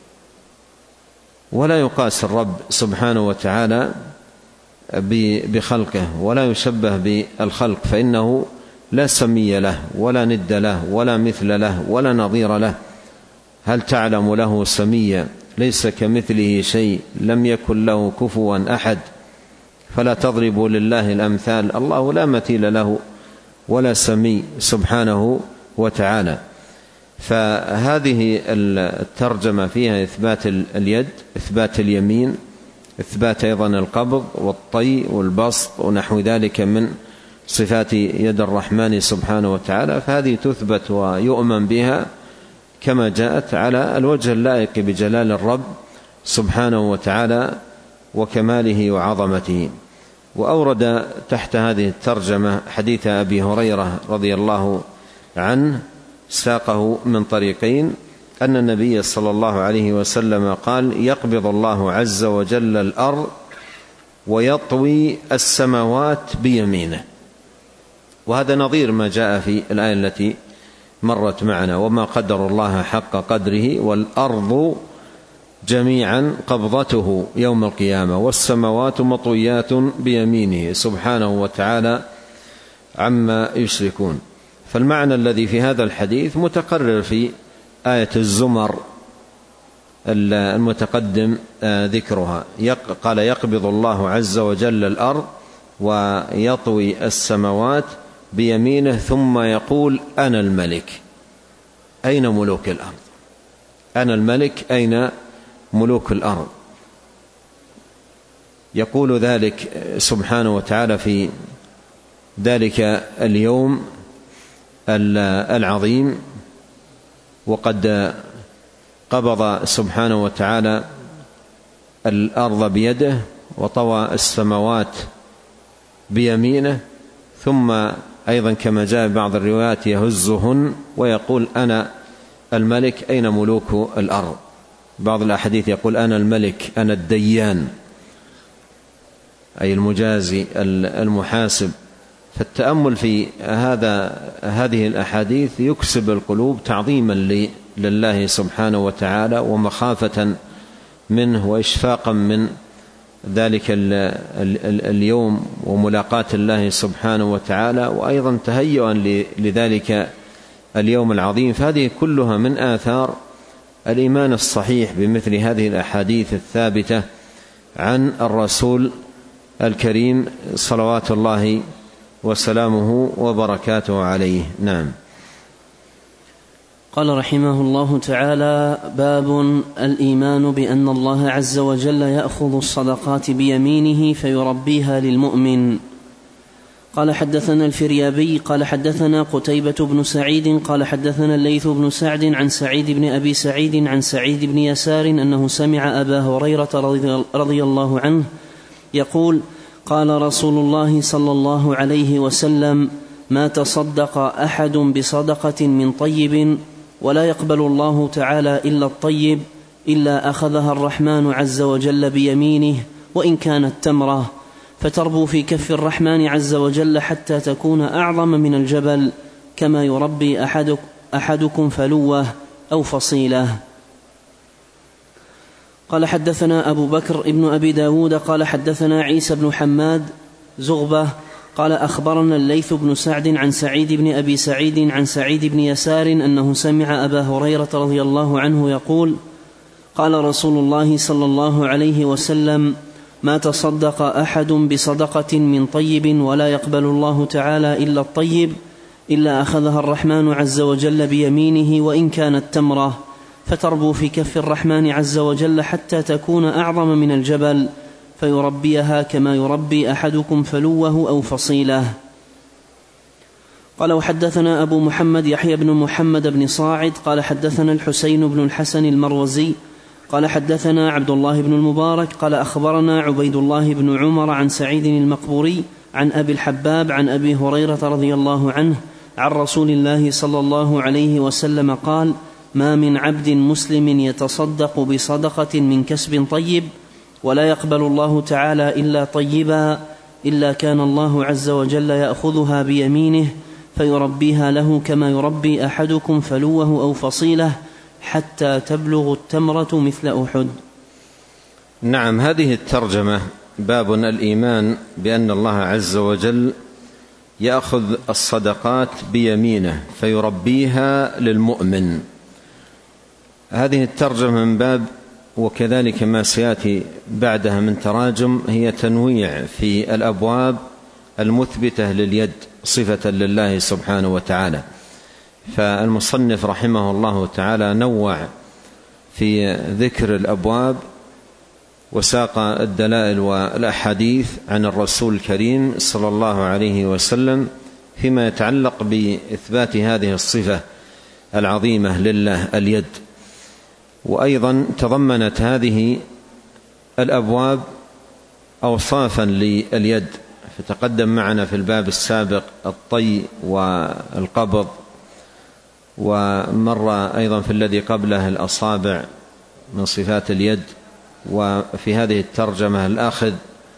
ولا يقاس الرب سبحانه وتعالى بخلقه ولا يشبه بالخلق، فإنه لا سمي له ولا ند له ولا مثل له ولا نظير له. هل تعلم له سميا؟ ليس كمثله شيء، لم يكن له كفوا أحد. فلا تضربوا لله الأمثال، الله لا مثيل له ولا سمي سبحانه وتعالى. فهذه الترجمة فيها إثبات اليد، إثبات اليمين، إثبات أيضا القبض والطي والبسط ونحو ذلك من صفات يد الرحمن سبحانه وتعالى. فهذه تثبت ويؤمن بها كما جاءت على الوجه اللائق بجلال الرب سبحانه وتعالى وكماله وعظمته. وأورد تحت هذه الترجمة حديث أبي هريرة رضي الله عنه ساقه من طريقين، أن النبي صلى الله عليه وسلم قال يقبض الله عز وجل الأرض ويطوي السماوات بيمينه. وهذا نظير ما جاء في الآية التي مرت معنا وما قدر الله حق قدره والأرض جميعا قبضته يوم القيامة والسماوات مطويات بيمينه سبحانه وتعالى عما يشركون. فالمعنى الذي في هذا الحديث متقرر في آية الزمر المتقدم ذكرها. قال يقبض الله عز وجل الأرض ويطوي السماوات بيمينه ثم يقول أنا الملك أين ملوك الأرض؟ أنا الملك أين ملوك الأرض؟ يقول ذلك سبحانه وتعالى في ذلك اليوم العظيم. وقد قبض سبحانه وتعالى الأرض بيده وطوى السماوات بيمينه، ثم أيضا كما جاء بعض الروايات يهزهن ويقول أنا الملك أين ملوك الأرض؟ بعض الأحاديث يقول أنا الملك أنا الديان، أي المجازي المحاسب. فالتأمل في هذا هذه الأحاديث يكسب القلوب تعظيما لله سبحانه وتعالى ومخافة منه وإشفاقا من ذلك اليوم وملاقاة الله سبحانه وتعالى، وأيضا تهيئا لذلك اليوم العظيم. فهذه كلها من آثار الإيمان الصحيح بمثل هذه الأحاديث الثابتة عن الرسول الكريم صلوات الله وسلامه وبركاته عليه. نعم.
قال رحمه الله تعالى: باب الإيمان بأن الله عز وجل يأخذ الصدقات بيمينه فيربيها للمؤمن. قال حدثنا الفريابي قال حدثنا قتيبة بن سعيد قال حدثنا الليث بن سعد عن سعيد بن أبي سعيد عن سعيد بن يسار أنه سمع أبا هريرة رضي الله عنه يقول: قال رسول الله صلى الله عليه وسلم: ما تصدق أحد بصدقة من طيب ولا يقبل الله تعالى إلا الطيب إلا أخذها الرحمن عز وجل بيمينه وإن كانت تمرة، فتربو في كف الرحمن عز وجل حتى تكون أعظم من الجبل، كما يربي أحدك أحدكم فلوه أو فصيله. قال حدثنا أبو بكر ابن أبي داود قال حدثنا عيسى بن حماد زغبة قال أخبرنا الليث بن سعد عن سعيد بن أبي سعيد عن سعيد بن يسار أنه سمع أبا هريرة رضي الله عنه يقول: قال رسول الله صلى الله عليه وسلم: ما تصدق أحد بصدقة من طيب ولا يقبل الله تعالى إلا الطيب إلا أخذها الرحمن عز وجل بيمينه وإن كانت تمرة، فتربو في كف الرحمن عز وجل حتى تكون أعظم من الجبل، فيربيها كما يربي أحدكم فلوه أو فصيله. قال: وحدثنا أبو محمد يحيى بن محمد بن صاعد قال حدثنا الحسين بن الحسن المروزي قال حدثنا عبد الله بن المبارك قال أخبرنا عبيد الله بن عمر عن سعيد المقبوري عن أبي الحباب عن أبي هريرة رضي الله عنه عن رسول الله صلى الله عليه وسلم قال: ما من عبد مسلم يتصدق بصدقة من كسب طيب ولا يقبل الله تعالى إلا طيبا إلا كان الله عز وجل يأخذها بيمينه فيربيها له كما يربي أحدكم فلوه أو فصيله حتى تبلغ التمرة مثل أحد.
نعم. هذه الترجمة باب الإيمان بأن الله عز وجل يأخذ الصدقات بيمينه فيربيها للمؤمن. هذه الترجمة من باب، وكذلك ما سيأتي بعدها من تراجم، هي تنويع في الأبواب المثبتة لليد صفة لله سبحانه وتعالى. فالمصنف رحمه الله تعالى نوع في ذكر الأبواب وساق الدلائل والأحاديث عن الرسول الكريم صلى الله عليه وسلم فيما يتعلق بإثبات هذه الصفة العظيمة لله اليد. وأيضا تضمنت هذه الأبواب أوصافا لليد، فتقدم معنا في الباب السابق الطي والقبض، ومر أيضا في الذي قبله الأصابع من صفات اليد، وفي هذه الترجمة الأخذ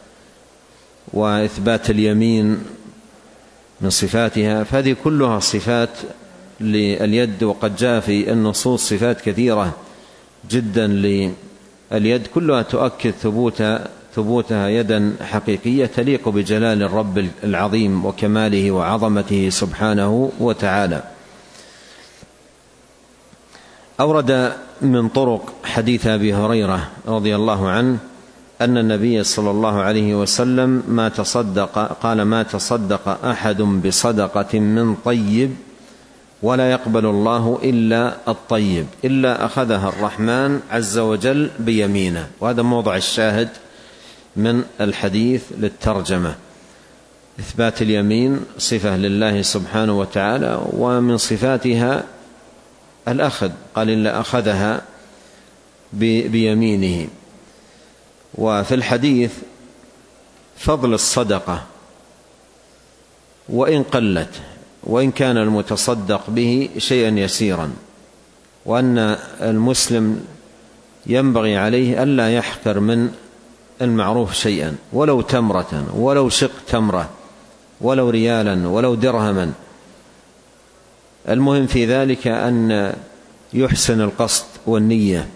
وإثبات اليمين من صفاتها. فهذه كلها صفات لليد، وقد جاء في النصوص صفات كثيرة جدا لليد كلها تؤكد ثبوت ثبوتها يدا حقيقية تليق بجلال الرب العظيم وكماله وعظمته سبحانه وتعالى. أورد من طرق حديث أبي هريرة رضي الله عنه أن النبي صلى الله عليه وسلم ما تصدق قال: ما تصدق أحد بصدقة من طيب ولا يقبل الله إلا الطيب إلا أخذها الرحمن عز وجل بيمينه. وهذا موضع الشاهد من الحديث للترجمة، إثبات اليمين صفة لله سبحانه وتعالى، ومن صفاتها الأخذ، قال: إلا أخذها بيمينه. وفي الحديث فضل الصدقة وإن قلت، وإن كان المتصدق به شيئا يسيرا، وأن المسلم ينبغي عليه ألا يحقر من المعروف شيئا، ولو تمرة، ولو شق تمرة، ولو ريالا، ولو درهما. المهم في ذلك أن يحسن القصد والنية،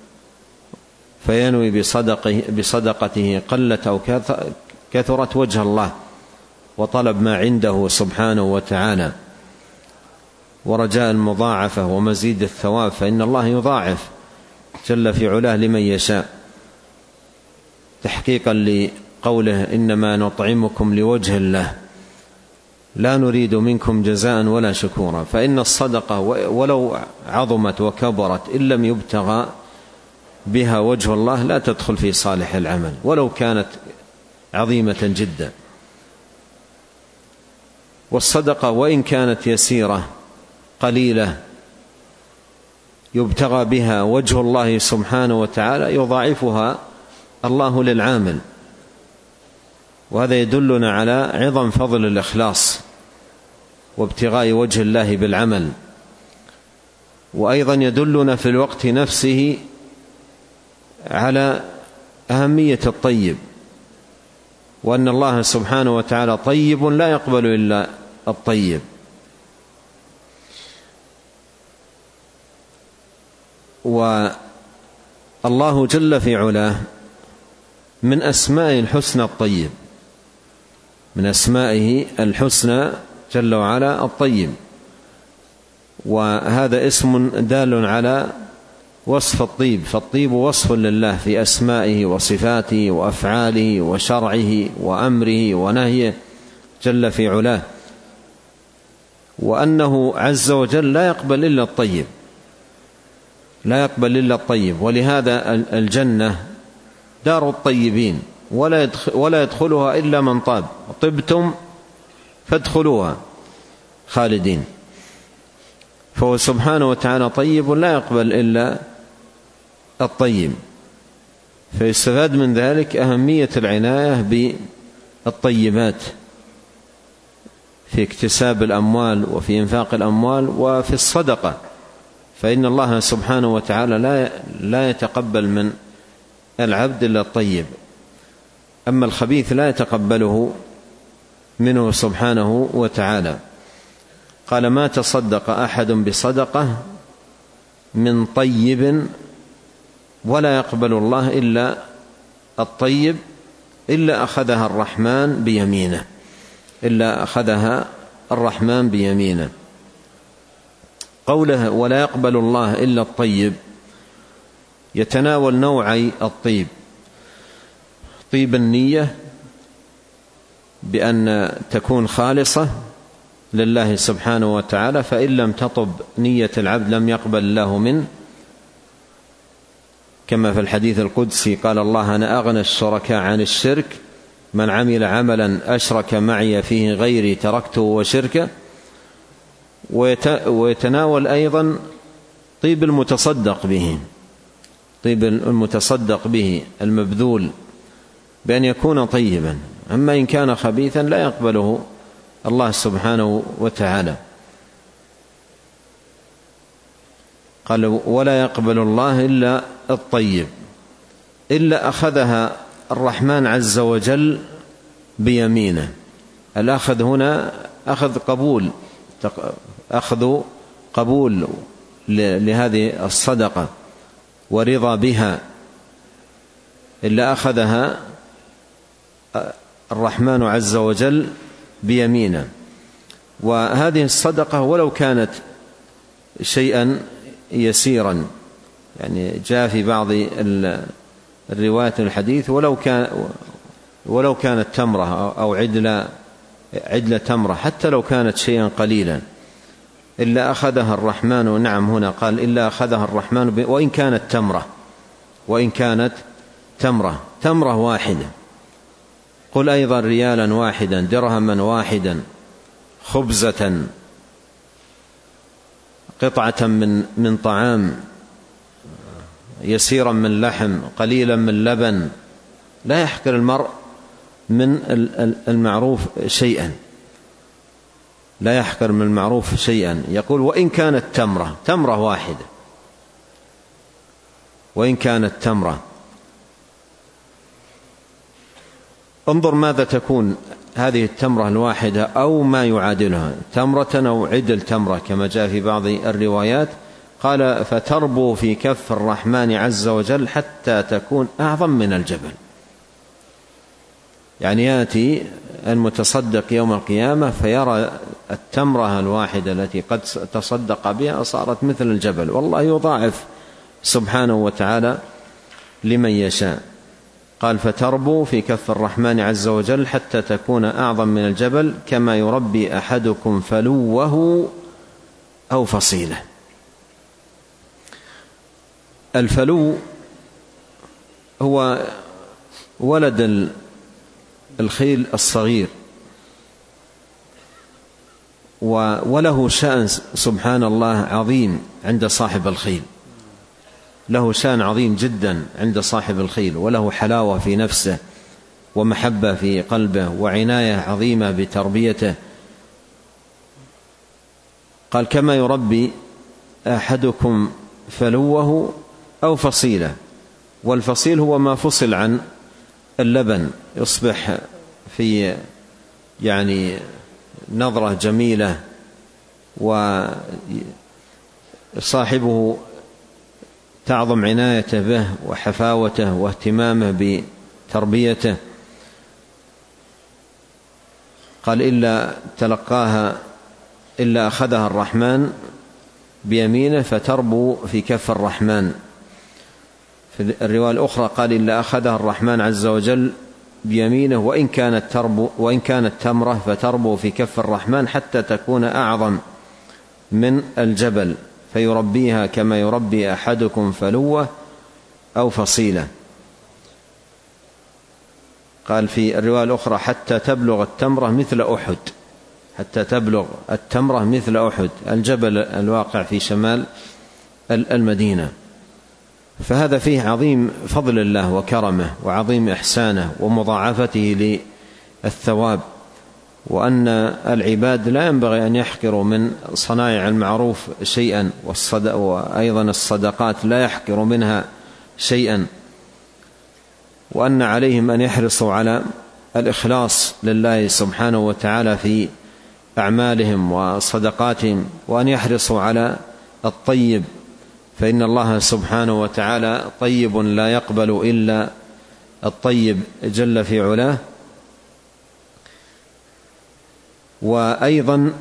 فينوي بصدقه بصدقته قلت أو كثرت وجه الله وطلب ما عنده سبحانه وتعالى، ورجاء المضاعفة ومزيد الثواب، فإن الله يضاعف جل في علاه لمن يشاء، تحقيقا لقوله إنما نطعمكم لوجه الله لا نريد منكم جزاء ولا شكورا. فإن الصدقة ولو عظمت وكبرت إن لم يبتغى بها وجه الله لا تدخل في صالح العمل ولو كانت عظيمة جدا. والصدقة وإن كانت يسيرة قليلة يبتغى بها وجه الله سبحانه وتعالى يضاعفها الله للعامل، وهذا يدلنا على عظم فضل الإخلاص وابتغاء وجه الله بالعمل. وأيضا يدلنا في الوقت نفسه على أهمية الطيب، وأن الله سبحانه وتعالى طيب لا يقبل إلا الطيب. والله جل في علاه من أسمائه الحسنى الطيب، من أسمائه الحسنى جل وعلا الطيب، وهذا اسم دال على وصف الطيب، فالطيب وصف لله في أسمائه وصفاته وأفعاله وشرعه وأمره ونهيه جل في علاه، وأنه عز وجل لا يقبل إلا الطيب، لا يقبل إلا الطيب. ولهذا الجنة دار الطيبين ولا يدخلها إلا من طاب، طبتم فادخلوها خالدين. فهو سبحانه وتعالى طيب لا يقبل إلا الطيب. فيستفاد من ذلك أهمية العناية بالطيبات في اكتساب الأموال وفي إنفاق الأموال وفي الصدقة، فإن الله سبحانه وتعالى لا لا يتقبل من العبد إلا الطيب، أما الخبيث لا يتقبله منه سبحانه وتعالى. قال ما تصدق أحد بصدقة من طيب ولا يقبل الله إلا الطيب إلا أخذها الرحمن بيمينه، إلا أخذها الرحمن بيمينه. قوله ولا يقبل الله إلا الطيب يتناول نوعي الطيب: طيب النية بأن تكون خالصة لله سبحانه وتعالى، فإن لم تطب نية العبد لم يقبل الله منه، كما في الحديث القدسي قال الله أنا أغنى الشركاء عن الشرك، من عمل عملا أشرك معي فيه غيري تركته وشركه. ويتناول أيضا طيب المتصدق به، طيب المتصدق به المبذول بأن يكون طيبا، أما إن كان خبيثا لا يقبله الله سبحانه وتعالى. قال ولا يقبل الله إلا الطيب إلا أخذها الرحمن عز وجل بيمينه. الأخذ هنا أخذ قبول، أخذ قبول لهذه الصدقة ورضا بها، إلا أخذها الرحمن عز وجل بيمينه. وهذه الصدقة ولو كانت شيئا يسيرا، يعني جاء في بعض الروايات الحديث ولو كان ولو كانت تمرة أو عدل عدل تمرة، حتى لو كانت شيئا قليلا إلا أخذها الرحمن. نعم هنا قال إلا أخذها الرحمن وإن كانت تمرة، وإن كانت تمرة تمرة واحدة، قل أيضا ريالا واحدا، درهما واحدا، خبزة، قطعة من من طعام، يسيرا من لحم، قليلا من لبن. لا يحقر المرء من المعروف شيئا، لا يحقر من المعروف شيئا. يقول وإن كانت تمرة، تمرة واحدة، وإن كانت تمرة. انظر ماذا تكون هذه التمرة الواحدة أو ما يعادلها، تمرة أو عدل تمرة كما جاء في بعض الروايات. قال فتربو في كف الرحمن عز وجل حتى تكون أعظم من الجبل. يعني يأتي المتصدق يوم القيامة فيرى التمرة الواحدة التي قد تصدق بها صارت مثل الجبل، والله يضاعف سبحانه وتعالى لمن يشاء. قال فتربو في كف الرحمن عز وجل حتى تكون أعظم من الجبل كما يربي أحدكم فلوه أو فصيله. الفلو هو ولد الخيل الصغير، وله شأن سبحان الله عظيم عند صاحب الخيل، له شأن عظيم جدا عند صاحب الخيل، وله حلاوة في نفسه ومحبة في قلبه وعناية عظيمة بتربيته. قال كما يربي أحدكم فلوه أو فصيله. والفصيل هو ما فصل عن اللبن، يصبح في يعني نظرة جميلة وصاحبه تعظم عنايته به وحفاوته واهتمامه بتربيته. قال إلا تلقاها إلا أخذها الرحمن بيمينه فتربو في كف الرحمن. في الرواية الأخرى قال إلا أخذها الرحمن عز وجل بيمينه وإن كانت تربو وإن كانت تمرة فتربو في كف الرحمن حتى تكون أعظم من الجبل فيربيها كما يربي أحدكم فلوه أو فصيله. قال في الرواية الأخرى حتى تبلغ التمرة مثل أحد، حتى تبلغ التمرة مثل أحد، الجبل الواقع في شمال المدينة. فهذا فيه عظيم فضل الله وكرمه وعظيم إحسانه ومضاعفته للثواب، وأن العباد لا ينبغي أن يحقروا من صنائع المعروف شيئا، وأيضا الصدقات لا يحقروا منها شيئا، وأن عليهم أن يحرصوا على الإخلاص لله سبحانه وتعالى في أعمالهم وصدقاتهم، وأن يحرصوا على الطيب، فإن الله سبحانه وتعالى طيب لا يقبل إلا الطيب جل في علاه. وأيضا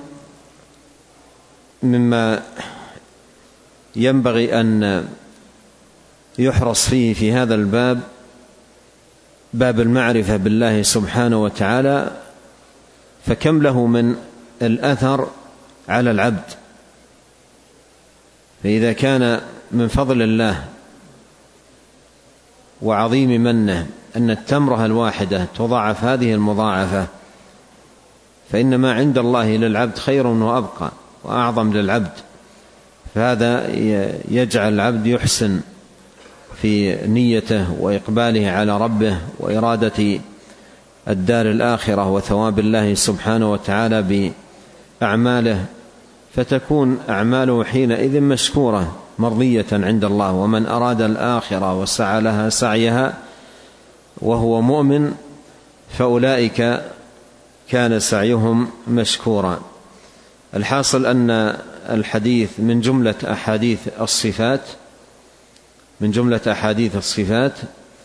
مما ينبغي أن يحرص فيه في هذا الباب باب المعرفة بالله سبحانه وتعالى، فكم له من الأثر على العبد. فإذا كان من فضل الله وعظيم منه أن التمرة الواحدة تضاعف هذه المضاعفة، فإن ما عند الله للعبد خير وأبقى وأعظم للعبد. فهذا يجعل العبد يحسن في نيته وإقباله على ربه وإرادة الدار الآخرة وثواب الله سبحانه وتعالى بأعماله، فتكون أعماله حينئذ مشكورة مرضية عند الله. ومن أراد الآخرة وسعى لها سعيها وهو مؤمن فأولئك كان سعيهم مشكورا. الحاصل أن الحديث من جملة أحاديث الصفات من جملة أحاديث الصفات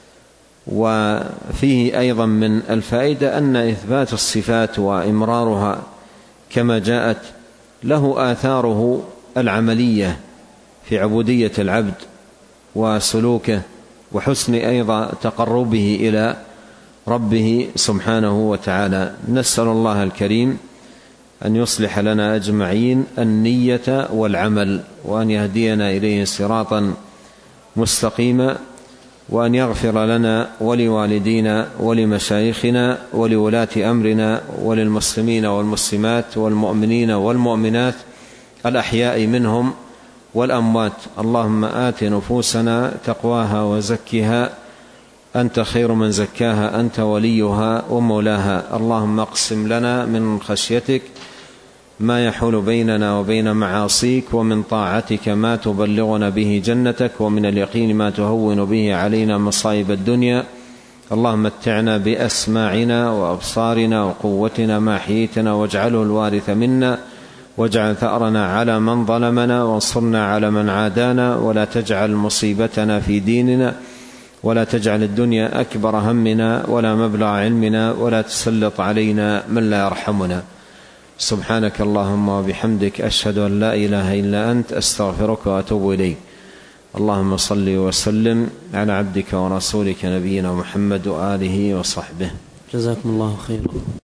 وفيه أيضا من الفائدة أن إثبات الصفات وإمرارها كما جاءت له آثاره العملية في عبودية العبد وسلوكه وحسن أيضا تقربه إلى ربه سبحانه وتعالى. نسأل الله الكريم أن يصلح لنا أجمعين النية والعمل، وأن يهدينا إليه صراطا مستقيما، وأن يغفر لنا ولوالدينا ولمشايخنا ولولاة أمرنا وللمسلمين والمسلمات والمؤمنين والمؤمنات الأحياء منهم والأموات. اللهم آت نفوسنا تقواها وزكها أنت خير من زكاها أنت وليها ومولاها. اللهم اقسم لنا من خشيتك ما يحول بيننا وبين معاصيك، ومن طاعتك ما تبلغنا به جنتك، ومن اليقين ما تهون به علينا مصائب الدنيا. اللهم متعنا بأسماعنا وأبصارنا وقوتنا ما أحييتنا، واجعله الوارث منا، واجعل ثأرنا على من ظلمنا، وانصرنا على من عادانا، ولا تجعل مصيبتنا في ديننا، ولا تجعل الدنيا أكبر همنا ولا مبلغ علمنا، ولا تسلط علينا من لا يرحمنا. سبحانك اللهم وبحمدك، أشهد أن لا إله إلا أنت، أستغفرك وأتوب إليك. اللهم صل وسلم على عبدك ورسولك نبينا محمد وآله وصحبه.
جزاكم الله خيرا.